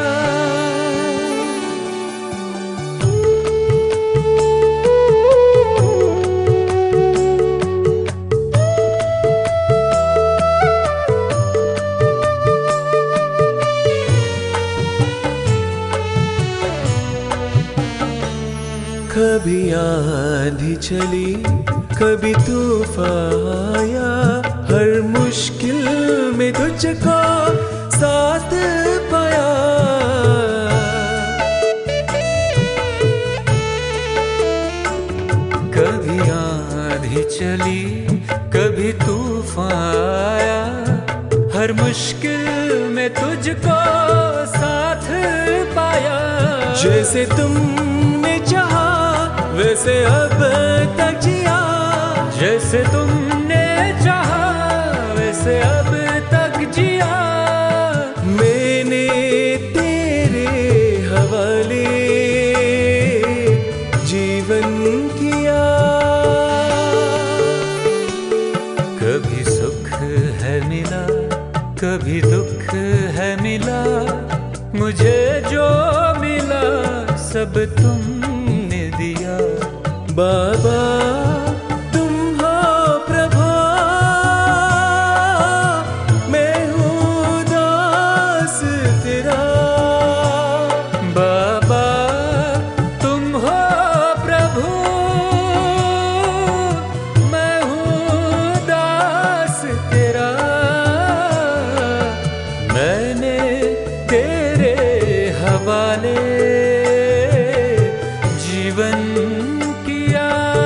कभी आंधी चली, कभी तूफान आया, हर मुश्किल में तुझको साथ पाया। कभी आंधी चली, कभी तूफान आया, हर मुश्किल में तुझको साथ पाया। जैसे तुमने चाहा वैसे अब तक जिया, जैसे तुमने चाहा वैसे अब तक जिया। मैंने तेरे हवाले जीवन किया। कभी सुख है मिला, कभी दुख है मिला, मुझे जो मिला सब तुमने दिया। बाबा तुम हो प्रभु, मैं हूँ दास तेरा। बाबा तेरे हवाले जीवन किया।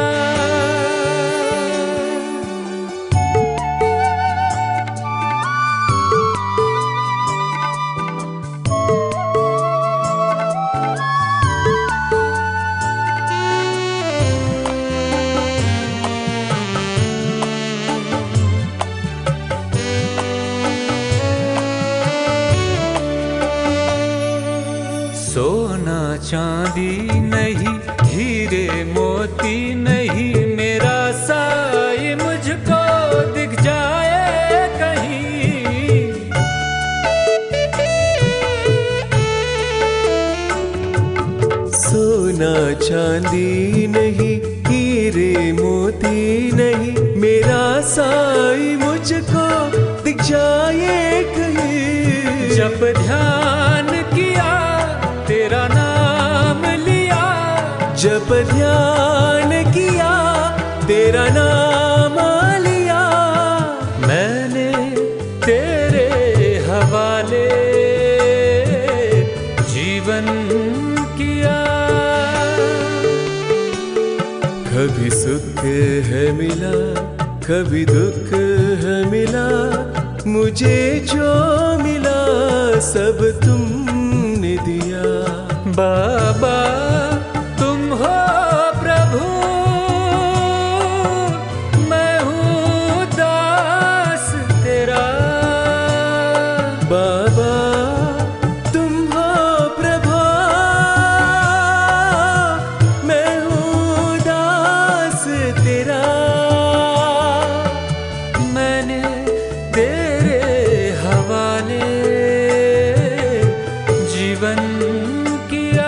सोना चांदी नहीं, हीरे मोती नहीं, मेरा साई मुझको दिख जाए कहीं। सोना चांदी नहीं, हीरे मोती नहीं, मेरा साई मुझको दिख जाए कहीं। जब ध्यान किया तेरा नाम लिया, जब ध्यान किया तेरा नाम लिया, मैंने तेरे हवाले जीवन किया। कभी सुख है मिला, कभी दुख है मिला, मुझे जो मिला सब तुमने दिया। बाबा तुम हो प्रभु, मैं हूँ दास तेरा। बाबा तुम हो प्रभु, मैं हूँ दास तेरा। मैंने तेरे हवाले जीवन किया।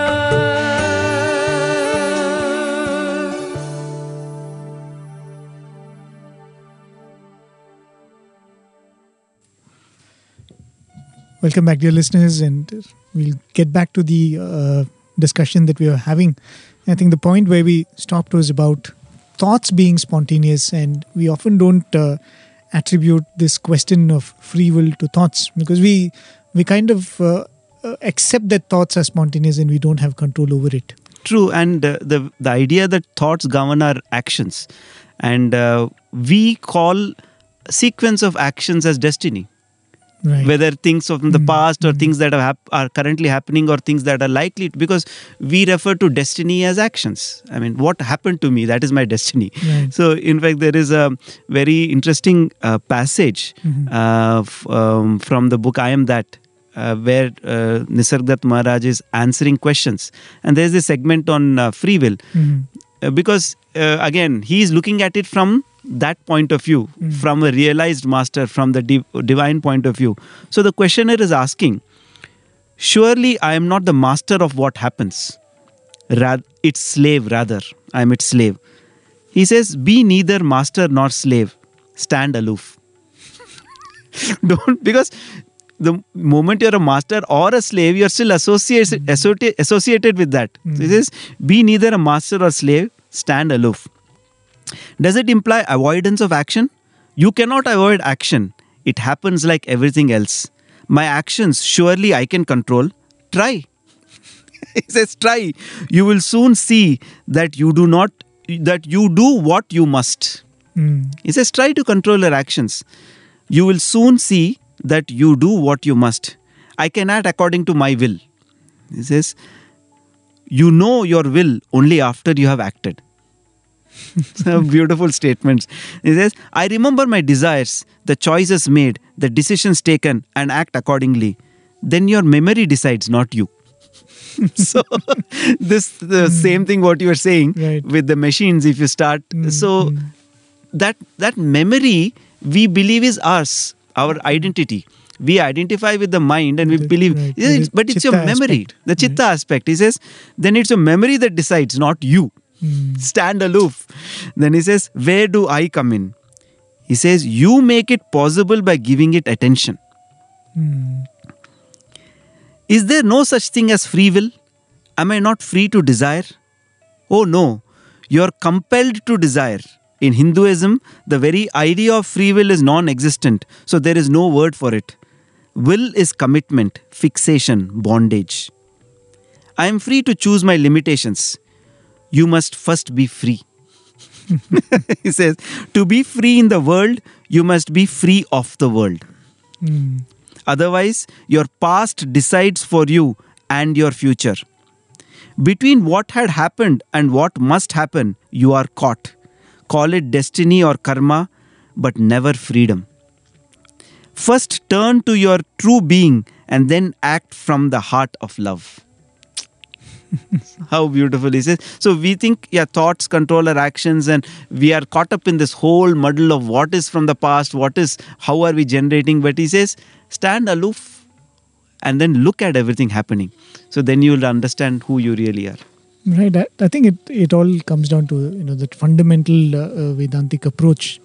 Welcome back, dear listeners, and we'll get back to the uh, discussion that we were having. I think the point where we stopped was about thoughts being spontaneous, and we often don't uh, attribute this question of free will to thoughts because we we kind of uh, uh, accept that thoughts are spontaneous and we don't have control over it. True, and uh, the the idea that thoughts govern our actions, and uh, we call sequence of actions as destiny. Right. Whether things from the Mm, past or mm. things that are, hap- are currently happening or things that are likely to, because we refer to destiny as actions. I mean, what happened to me, that is my destiny. Right. So, in fact, there is a very interesting uh, passage Mhm. uh, f- um, from the book I Am That, uh, where uh, Nisargadatta Maharaj is answering questions. And there's a segment on uh, free will. Mhm. Uh, because, uh, again, he is looking at it from that point of view, Mm. from a realized master, from the div- divine point of view. So the questioner is asking, surely I am not the master of what happens. Ra- its slave, rather. I am its slave. He says, be neither master nor slave. Stand aloof. Don't, because the moment you're a master or a slave, you're still associated, associated, associated with that. So he says, be neither a master or slave. Stand aloof. Does it imply avoidance of action? You cannot avoid action. It happens like everything else. My actions, surely I can control. Try. He says, try. You will soon see that you do not, that you do what you must. Mm. He says, try to control your actions. You will soon see that you do what you must. I can act according to my will. He says, you know your will only after you have acted. So beautiful statements. He says, I remember my desires, the choices made, the decisions taken, and act accordingly. Then your memory decides, not you. So this the mm. same thing what you were saying Right. with the machines. If you start, Mm, so mm. that that memory we believe is ours, our identity. We identify with the mind and we The- believe, right. yeah, it's- The but it's your chitta memory, aspect. the chitta Right. aspect. He says, then it's your memory that decides, not you. Mm. Stand aloof. Then he says, where do I come in? He says, you make it possible by giving it attention. Mm. Is there no such thing as free will? Am I not free to desire? Oh no, you are compelled to desire. In Hinduism, the very idea of free will is non-existent, so there is no word for it. Will is commitment, fixation, bondage. I am free to choose my limitations. You must first be free. He says, to be free in the world, you must be free of the world. Mm. Otherwise, your past decides for you and your future. Between what had happened and what must happen, you are caught. Call it destiny or karma, but never freedom. First turn to your true being and then act from the heart of love. How beautiful he says. So we think, yeah, thoughts control our actions, and we are caught up in this whole muddle of what is from the past, what is, how are we generating. But he says, stand aloof and then look at everything happening. So then you will understand who you really are. Right. I, I think it, it all comes down to, you know, that fundamental uh, uh, Vedantic approach.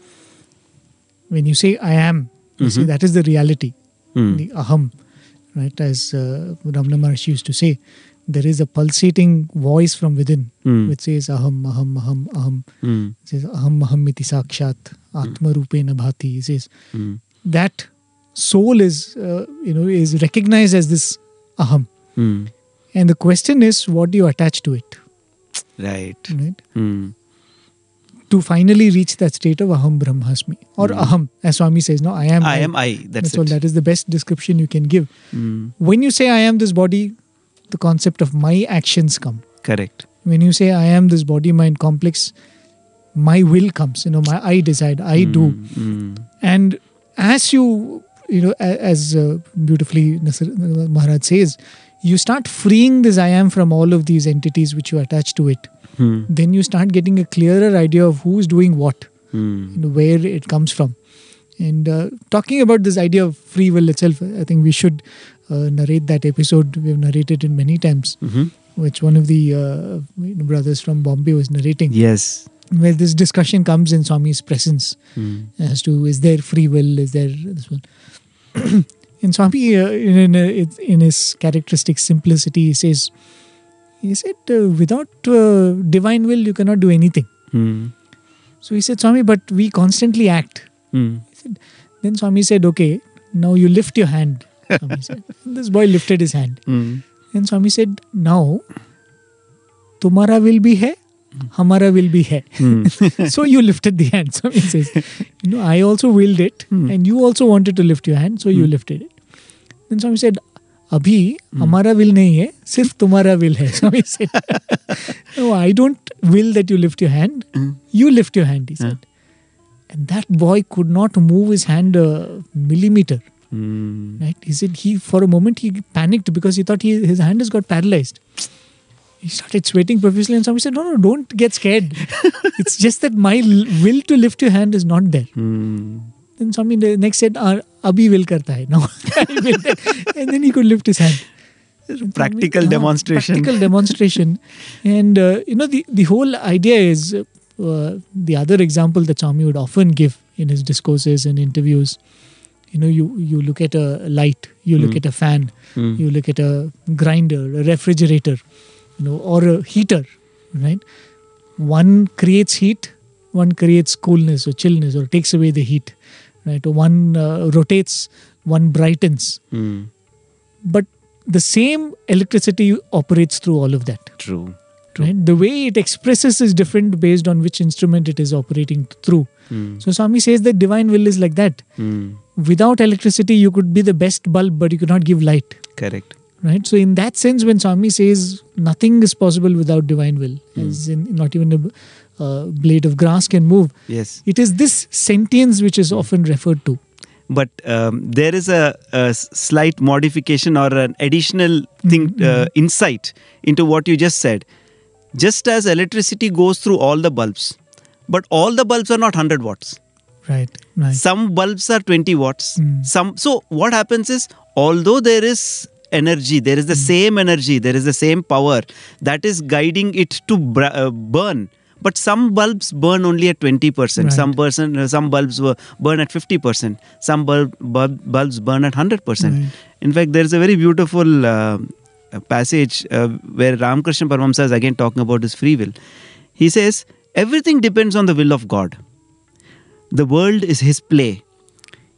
When you say I am, you Mm-hmm. say that is the reality, Mm. the aham, right? As uh, Ramana Maharshi used to say, there is a pulsating voice from within Mm. which says aham, aham, aham, aham. Mm. It says aham, aham iti sakshat, atma rupena bhati. It says Mm. that soul is, uh, you know, is recognized as this aham. Mm. And the question is, what do you attach to it? Right. Right? Mm. To finally reach that state of aham brahmasmi. Or aham, as Swami says, no, I am I am I. That's, That's all. it. That is the best description you can give. Mm. When you say I am this body, the concept of my actions come. Correct. When you say I am this body mind complex, my will comes. You know, my I decide, I do. Mm. And as you, you know, a- as uh, beautifully Nasir, uh, Maharaj says, you start freeing this I am from all of these entities which you attach to it. Mm. Then you start getting a clearer idea of who's doing what, Mm. you know, where it comes from. And uh, talking about this idea of free will itself, I think we should uh, narrate that episode. We have narrated it many times, Mm-hmm. which one of the uh, you know, brothers from Bombay was narrating, Yes. where this discussion comes in Swami's presence Mm. as to is there free will, is there this one. And Swami, uh, in, in, uh, in his characteristic simplicity, he says, he said, uh, without uh, divine will, you cannot do anything. Mm. So he said, Swami, but we constantly act. Mm. Then Swami said, okay, now you lift your hand. Swami said. And this boy lifted his hand. Mm. And Swami said, now, tumhara will be hai, hamara will be hai. Mm. So you lifted the hand. Swami says, you know, I also willed it, Mm. and you also wanted to lift your hand, so you Mm. lifted it. Then Swami said, Abhi, hamara will nahi hai, sirf tumhara will hai. Swami said, no, I don't will that you lift your hand. Mm. You lift your hand, he said. And that boy could not move his hand a millimeter. Mm. Right? He said he, for a moment, he panicked because he thought he, his hand has got paralyzed. He started sweating profusely, and somebody said, no, no, don't get scared. It's just that my l- will to lift your hand is not there. Mm. Then Swami the next said, "Ah, abhi will karta hai. Now, I will that." And then he could lift his hand. Practical Ah, demonstration. Practical demonstration. And, uh, you know, the, the whole idea is uh, the other example that Swami would often give in his discourses and interviews. You know, you, you look at a light, you look Mm. at a fan, Mm. you look at a grinder, a refrigerator, you know, or a heater, right? One creates heat, one creates coolness or chillness or takes away the heat, right? Or one uh, rotates, one brightens. Mm. But the same electricity operates through all of that, True. right? The way it expresses is different based on which instrument it is operating through. Mm. So Swami says that divine will is like that. Mm. Without electricity, you could be the best bulb, but you could not give light. Correct. Right? So in that sense, when Swami says nothing is possible without divine will, Hmm. as in not even a uh, blade of grass can move, Yes. it is this sentience which is often referred to. But um, there is a, a s- slight modification or an additional thing, Mhm. uh, insight into what you just said. Just as electricity goes through all the bulbs, but all the bulbs are not one hundred watts. Right. Right. Some bulbs are twenty watts. Mm. Some. So what happens is, although there is energy, there is the same energy, there is the same power that is guiding it to br- uh, burn. But some bulbs burn only at twenty percent. Right. Some person, uh, some bulbs were burn at fifty percent. Some bulb, bulb, bulbs burn at one hundred percent. Right. In fact, there is a very beautiful uh, passage uh, where Ramakrishna Paramahamsa is again talking about his free will. He says, everything depends on the will of God. The world is his play.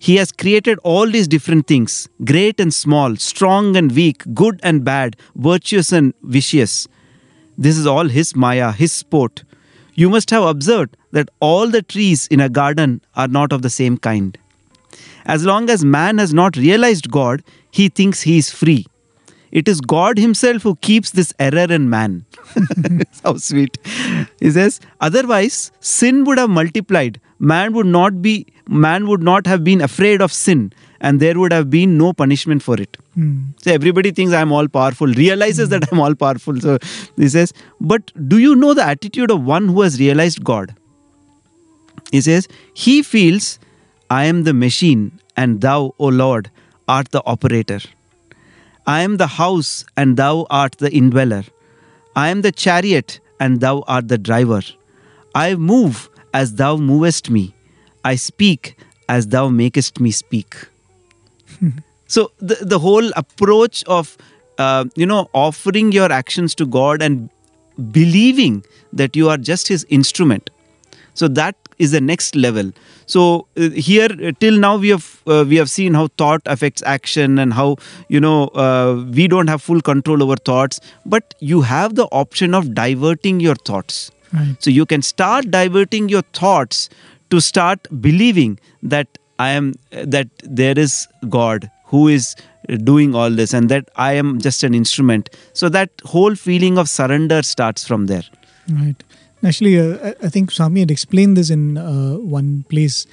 He has created all these different things, great and small, strong and weak, good and bad, virtuous and vicious. This is all His Maya, His sport. You must have observed that all the trees in a garden are not of the same kind. As long as man has not realized God, he thinks he is free. It is God Himself who keeps this error in man. How sweet. He says, otherwise, sin would have multiplied. Man would not be, man would not have been afraid of sin, and there would have been no punishment for it. Mm. So everybody thinks I'm all powerful, realizes mm. that I'm all powerful. So he says, but do you know the attitude of one who has realized God? He says, he feels, I am the machine, and thou, O Lord, art the operator. I am the house, and thou art the indweller. I am the chariot, and thou art the driver. I move as thou movest me. I speak as thou makest me speak. So the, the whole approach of, uh, you know, offering your actions to God and believing that you are just His instrument. So that is the next level. So uh, here uh, till now we have uh, we have seen how thought affects action and how, you know, uh, we don't have full control over thoughts, but you have the option of diverting your thoughts. Right. So you can start diverting your thoughts to start believing that I am uh, that there is God who is doing all this and that I am just an instrument. So that whole feeling of surrender starts from there. Right. Actually, uh, I think Swami had explained this in uh, one place.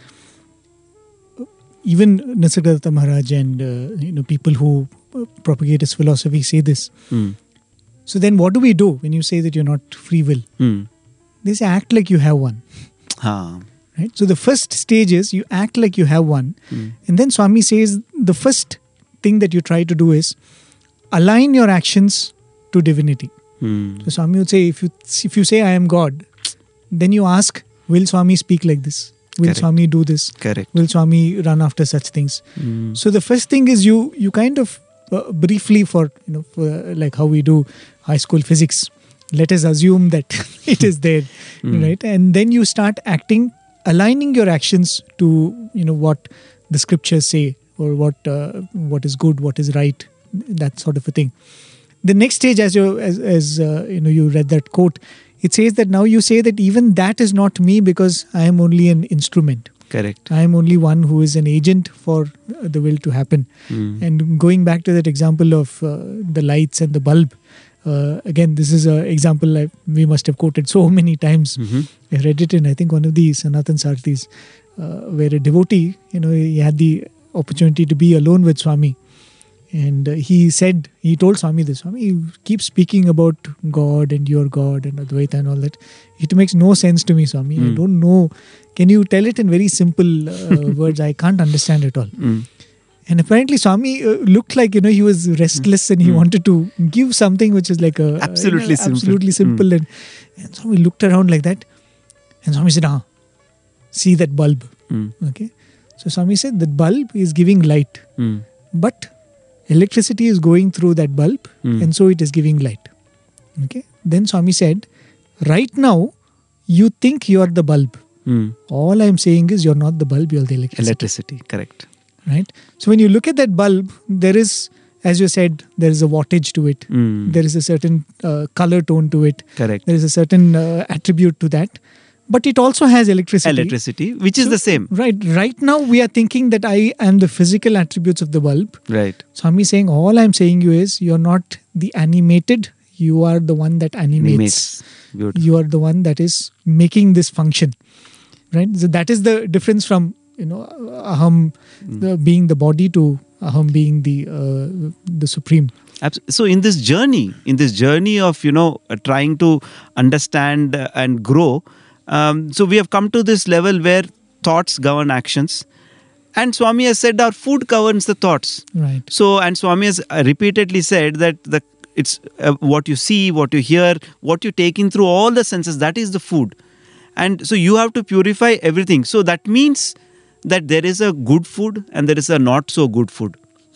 Even Nisargadatta Maharaj and uh, you know people who uh, propagate his philosophy say this. Mm. So then what do we do when you say that you're not free will? Mm. They say act like you have one. Ah. Right? So the first stage is you act like you have one. Mm. And then Swami says the first thing that you try to do is align your actions to divinity. Mm. So Swami would say, if you if you say I am God, then you ask, will Swami speak like this? Will Correct. Swami do this? Correct. Will Swami run after such things? Mm. So the first thing is you you kind of uh, briefly for you know for, uh, like how we do high school physics. Let us assume that it is there, Mm. right? And then you start acting, aligning your actions to you know what the scriptures say or what uh, what is good, what is right, that sort of a thing. The next stage, as you as, as uh, you know, you read that quote. It says that now you say that even that is not me because I am only an instrument. Correct. I am only one who is an agent for uh, the will to happen. Mm. And going back to that example of uh, the lights and the bulb, uh, again, this is an example I, we must have quoted so many times. Mm-hmm. I read it in, I think, one of the Sanatan Sarthis, uh, where a devotee, you know, he had the opportunity to be alone with Swami. And uh, he said, he told Swami this, Swami, you keep speaking about God and your God and Advaita and all that. It makes no sense to me, Swami. Mm. I don't know. Can you tell it in very simple uh, words? I can't understand it all. Mm. And apparently Swami uh, looked like, you know, he was restless mm. and he mm. wanted to give something which is like a... Absolutely you know, simple. Absolutely simple. Mm. And, and Swami looked around like that. And Swami said, ah, see that bulb. Mm. Okay. So Swami said, that bulb is giving light. Mm. But electricity is going through that bulb Mm. and so it is giving light. Okay. Then Swami said, right now you think you are the bulb. Mm. All I am saying is you're not the bulb, you're the electricity. Electricity, correct. Right. So when you look at that bulb, there is, as you said, there is a wattage to it. Mm. There is a certain uh, color tone to it. Correct. There is a certain uh, attribute to that. But it also has electricity. Electricity, which is So, the same. Right. Right now we are thinking that I am the physical attributes of the bulb. Right. Swami is saying, all I'm saying you is, you're not the animated, you are the one that animates. Animates. Beautiful. You are the one that is making this function. Right? So that is the difference from, you know, aham Mm. the, being the body to aham being the uh, the supreme. Abs- So in this journey, in this journey of, you know, uh, trying to understand uh, and grow, um, so we have come to this level where thoughts govern actions. And Swami has said our food governs the thoughts. Right. So, and Swami has uh, repeatedly said that the it's uh, what you see, what you hear, what you take in through all the senses, that is the food. And so you have to purify everything. So that means that there is a good food and there is a not so good food.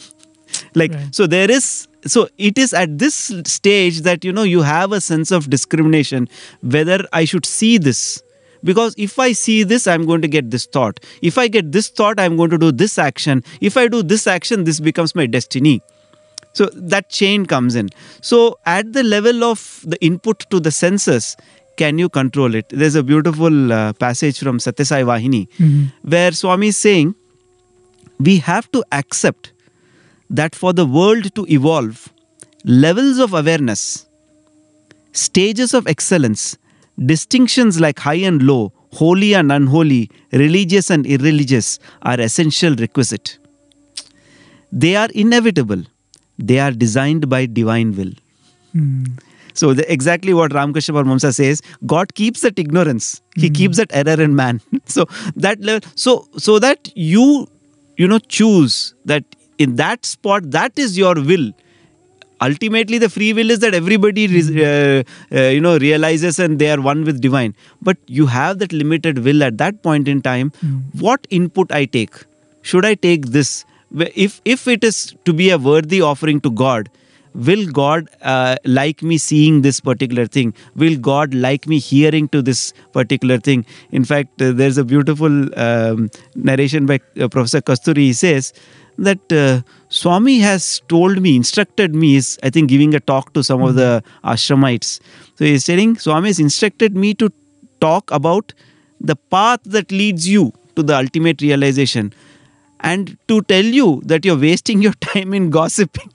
Like, Right. so there is, so it is at this stage that, you know, you have a sense of discrimination, whether I should see this. Because if I see this, I'm going to get this thought. If I get this thought, I'm going to do this action. If I do this action, this becomes my destiny. So that chain comes in. So at the level of the input to the senses, can you control it? There's a beautiful uh, passage from Satya Sai Vahini Mm-hmm. where Swami is saying, we have to accept that for the world to evolve, levels of awareness, stages of excellence, distinctions like high and low, holy and unholy, religious and irreligious are essential requisite. They are inevitable. They are designed by divine will. Mm. So the, exactly what Ramakrishna Paramahamsa says, God keeps that ignorance. He Mm. keeps that error in man. So that level, so so that you you know choose that in that spot, that is your will. Ultimately, the free will is that everybody uh, uh, you know realizes and they are one with divine. But you have that limited will at that point in time. Mm. What input I take? Should I take this? If if it is to be a worthy offering to God, will God uh, like me seeing this particular thing? Will God like me hearing to this particular thing? In fact, uh, there's a beautiful um, narration by uh, Professor Kasturi. He says that uh, Swami has told me, instructed me, is I think giving a talk to some of the ashramites. So he's telling, Swami has instructed me to talk about the path that leads you to the ultimate realization, and to tell you that you're wasting your time in gossiping.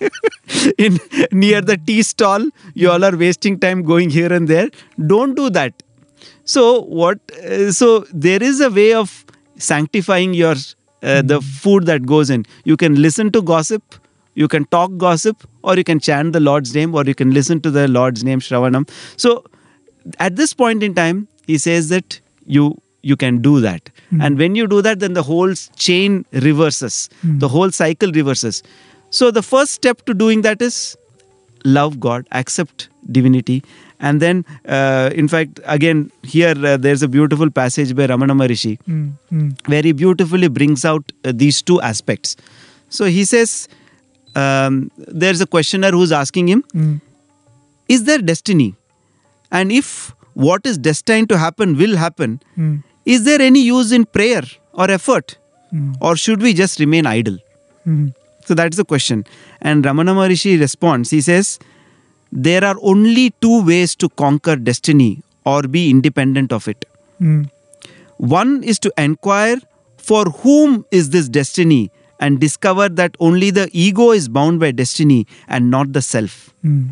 in near the tea stall, you all are wasting time going here and there. Don't do that. So what? Uh, so there is a way of sanctifying your uh, the food that goes in. You can listen to gossip, you can talk gossip, or you can chant the Lord's name, or you can listen to the Lord's name, Shravanam. So at this point in time, he says that you you can do that. Mm. And when you do that, then the whole chain reverses. Mm. The whole cycle reverses. So the first step to doing that is love God, accept divinity. And then, uh, in fact, again, here uh, there's a beautiful passage by Ramana Maharishi Mm. Mm. where he beautifully brings out uh, these two aspects. So he says, um, there's a questioner who's asking him, Mm. is there destiny? And if what is destined to happen will happen, Mm. is there any use in prayer or effort? Mm. Or should we just remain idle? Mm. So that's the question. And Ramana Maharishi responds, he says, there are only two ways to conquer destiny or be independent of it. Mm. One is to inquire for whom is this destiny and discover that only the ego is bound by destiny and not the self. Mm.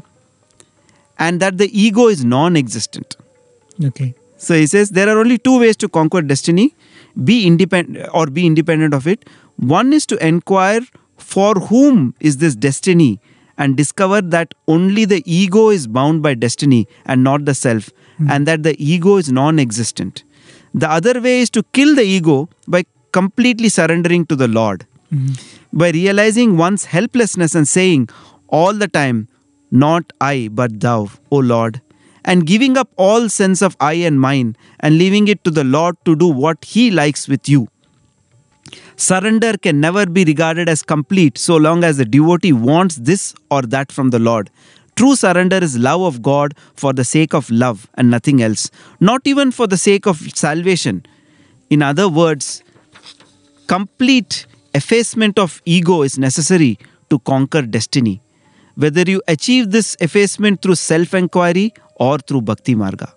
And that the ego is non-existent. Okay. So he says there are only two ways to conquer destiny, be independent or be independent of it. One is to inquire for whom is this destiny and discover that only the ego is bound by destiny and not the self, Mm. and that the ego is non-existent. The other way is to kill the ego by completely surrendering to the Lord, Mm. by realizing one's helplessness and saying all the time, not I but thou, O Lord, and giving up all sense of I and mine and leaving it to the Lord to do what He likes with you. Surrender can never be regarded as complete so long as the devotee wants this or that from the Lord. True surrender is love of God for the sake of love and nothing else, not even for the sake of salvation. In other words, complete effacement of ego is necessary to conquer destiny, whether you achieve this effacement through self-enquiry or through Bhakti Marga.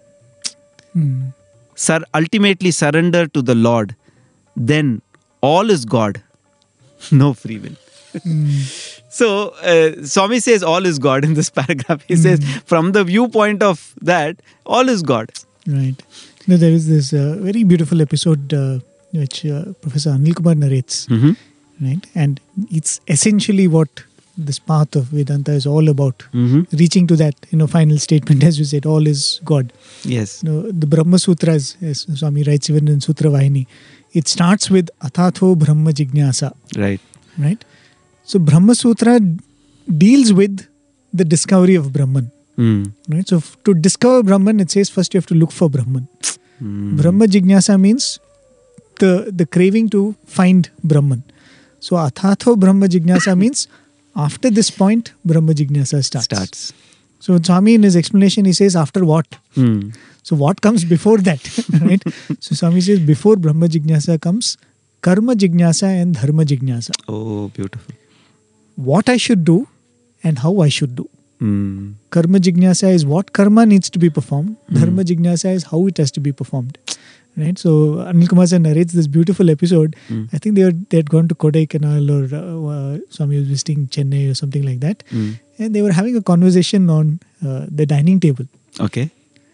Mm. Sir, ultimately surrender to the Lord, then all is God, no free will. Mm. So, uh, Swami says all is God in this paragraph. He says, from the viewpoint of that, all is God. Right. Now, there is this uh, very beautiful episode uh, which uh, Professor Anil Kumar narrates, Mm-hmm. right? And it's essentially what this path of Vedanta is all about. Mm-hmm. Reaching to that, you know, final statement, as you said, all is God. Yes. You know, the Brahma Sutras, as Swami writes even in Sutra Vahini, it starts with Athatho Brahma Jignasa, Right. right? So Brahma Sutra deals with the discovery of Brahman, Mm. right? So f- to discover Brahman, it says first you have to look for Brahman. Mm. Brahma Jignasa means the, the craving to find Brahman. So Athatho Brahma Jignasa means after this point, Brahma Jignasa starts. Starts. So Swami in his explanation, he says, after what? Hmm. So what comes before that? Right? So Swami says, before Brahma Jignasa comes Karma Jignasa and Dharma Jignasa. Oh, beautiful. What I should do and how I should do. Hmm. Karma Jignasa is what karma needs to be performed. Dharma Jignasa is how it has to be performed. Right? So Anil Kumar Sir narrates this beautiful episode. Mm. I think they were they had gone to Kodaikanal or uh, uh, Swami was visiting Chennai or something like that. Mm. And they were having a conversation on uh, the dining table. Okay.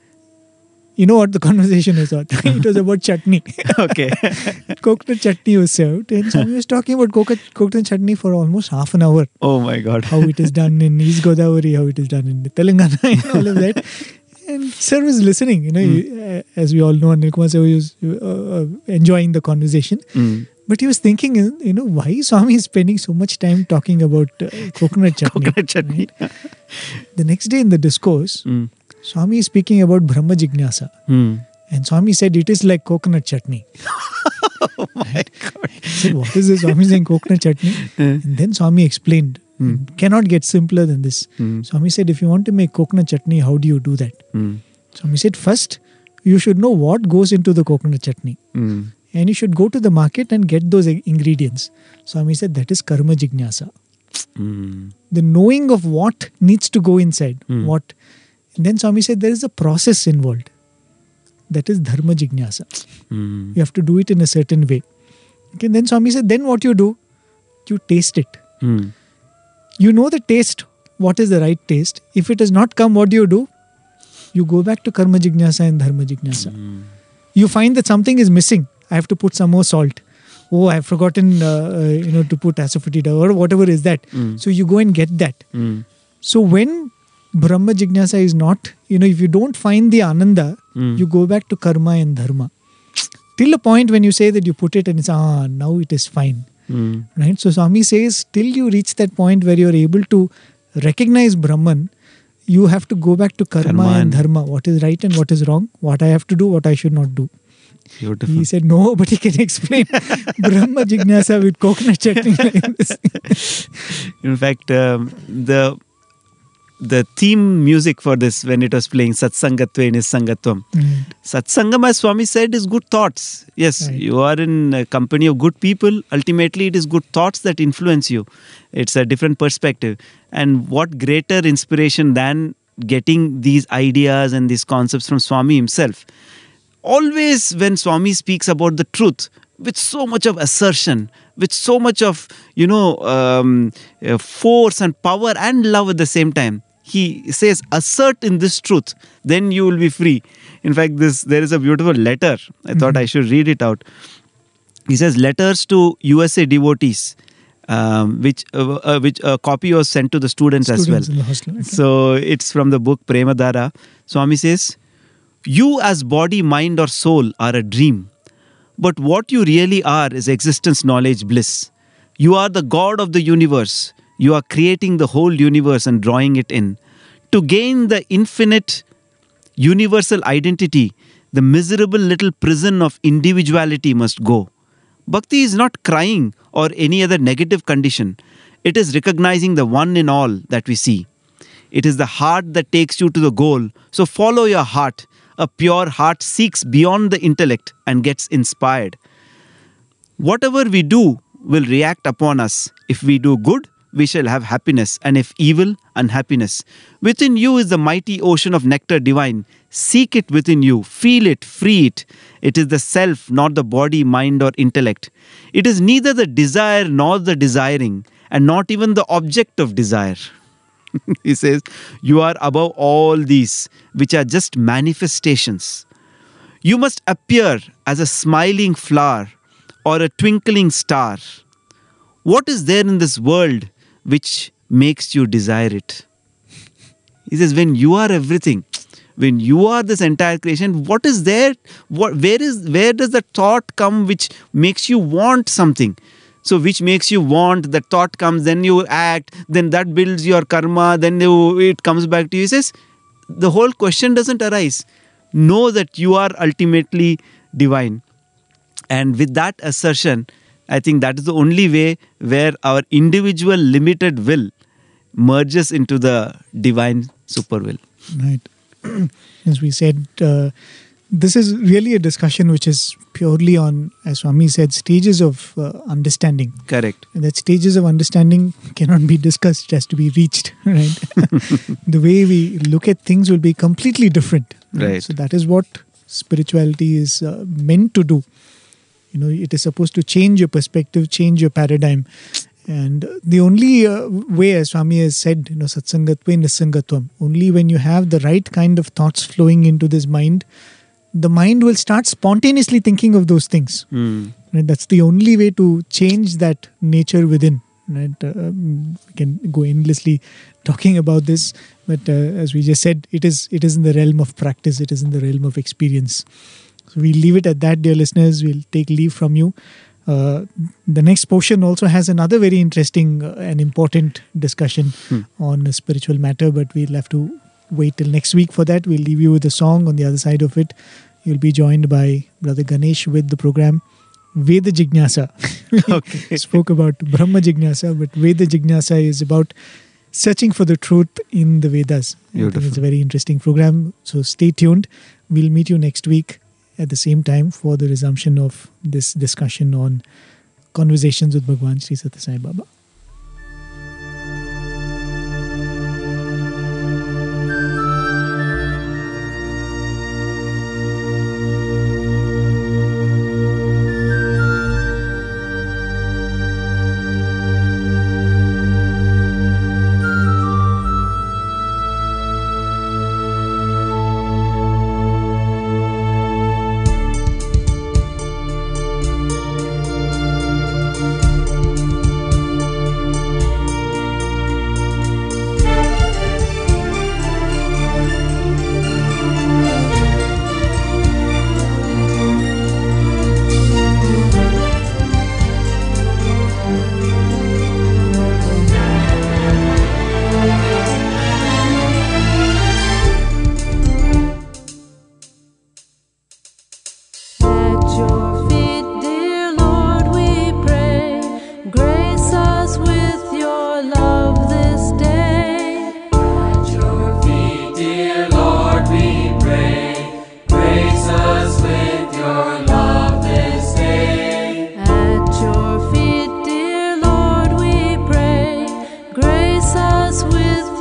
You know what the conversation was about? It was about chutney. Okay. Coconut chutney was served. And Swami was talking about coconut, coconut chutney for almost half an hour. Oh my God. How it is done in East Godavari, how it is done in Telangana and all of that. And Sir was listening. You know, Mm. you, uh, as we all know, Anil Kumar Sir was uh, uh, enjoying the conversation. Mm. But he was thinking, you know, why Swami is spending so much time talking about uh, coconut chutney. Coconut chutney. The next day in the discourse, Mm. Swami is speaking about Brahma Jignasa. Mm. And Swami said, it is like coconut chutney. Oh my God. I said, what is this? Swami saying coconut chutney? Mm. And then Swami explained, Mm. cannot get simpler than this. Mm. Swami said, if you want to make coconut chutney, how do you do that? Mm. Swami said, first, you should know what goes into the coconut chutney. Mm. And you should go to the market and get those i- ingredients. Swami said, that is karma jignasa. Mm. The knowing of what needs to go inside. Mm. What. And then Swami said, there is a process involved. That is dharma jignasa. Mm. You have to do it in a certain way. Okay, then Swami said, then what you do? You taste it. Mm. You know the taste, what is the right taste. If it has not come, what do you do? You go back to karma jignasa and dharma jignasa. Mm. You find that something is missing. I have to put some more salt. Oh, I have forgotten, uh, uh, you know, to put asafoetida or whatever is that. Mm. So you go and get that. Mm. So when Brahma Jignasa is not, you know, if you don't find the Ananda, Mm. you go back to karma and dharma. Till a point when you say that you put it and it's, ah, now it is fine. Mm. Right? So Swami says, till you reach that point where you're able to recognize Brahman, you have to go back to karma, Karma and and- dharma. What is right and what is wrong. What I have to do, what I should not do. Beautiful. He said, nobody can explain Brahma Jignasa with coconut chutney like this. In fact, um, the the theme music for this, when it was playing Satsangatve Nisangatvam, Mm. Satsangam, as Swami said, is good thoughts. Yes, Right. you are in a company of good people. Ultimately, it is good thoughts that influence you. It's a different perspective. And what greater inspiration than getting these ideas and these concepts from Swami himself. Always when Swami speaks about the truth, with so much of assertion, with so much of, you know, um, uh, force and power and love at the same time, he says, assert in this truth, then you will be free. In fact, this there is a beautiful letter. I thought I should read it out. He says, letters to U S A devotees, um, which uh, uh, which a copy was sent to the students, Students as well. in the hostel. Okay. So it's from the book Premadhara. Swami says, you as body, mind or soul are a dream. But what you really are is existence, knowledge, bliss. You are the God of the universe. You are creating the whole universe and drawing it in. To gain the infinite universal identity, the miserable little prison of individuality must go. Bhakti is not crying or any other negative condition. It is recognizing the one in all that we see. It is the heart that takes you to the goal. So follow your heart. A pure heart seeks beyond the intellect and gets inspired. Whatever we do will react upon us. If we do good, we shall have happiness, and if evil, unhappiness. Within you is the mighty ocean of nectar divine. Seek it within you, feel it, free it. It is the self, not the body, mind, or intellect. It is neither the desire nor the desiring, and not even the object of desire. He says, you are above all these, which are just manifestations. You must appear as a smiling flower or a twinkling star. What is there in this world which makes you desire it? He says, when you are everything, when you are this entire creation, what is there? What, where is, where does the thought come which makes you want something? So which makes you want, that thought comes, then you act, then that builds your karma, then you, it comes back to you. He says, the whole question doesn't arise. Know that you are ultimately divine. And with that assertion, I think that is the only way where our individual limited will merges into the divine superwill. Right. As we said, uh, this is really a discussion which is purely on, as Swami said, stages of uh, understanding. Correct. And that stages of understanding cannot be discussed, it has to be reached, right? The way we look at things will be completely different. Right. So that is what spirituality is uh, meant to do. You know, it is supposed to change your perspective, change your paradigm. And the only uh, way, as Swami has said, you know, satsangatve nisangatvam, only when you have the right kind of thoughts flowing into this mind, the mind will start spontaneously thinking of those things. Mm. Right? That's the only way to change that nature within. Right? Uh, um, we can go endlessly talking about this, but uh, as we just said, it is it is in the realm of practice. It is in the realm of experience. So we leave it at that, dear listeners. We'll take leave from you. Uh, the next portion also has another very interesting uh, and important discussion hmm. on a spiritual matter, but we'll have to wait till next week for that. We'll leave you with a song on the other side of it. You'll be joined by Brother Ganesh with the program Veda Jignasa. Okay. Spoke about Brahma Jignasa, but Veda Jignasa is about searching for the truth in the Vedas. I think Beautiful. it's a very interesting program. So stay tuned. We'll meet you next week at the same time for the resumption of this discussion on Conversations with Bhagwan Sri Sathya Sai Baba. Grace us with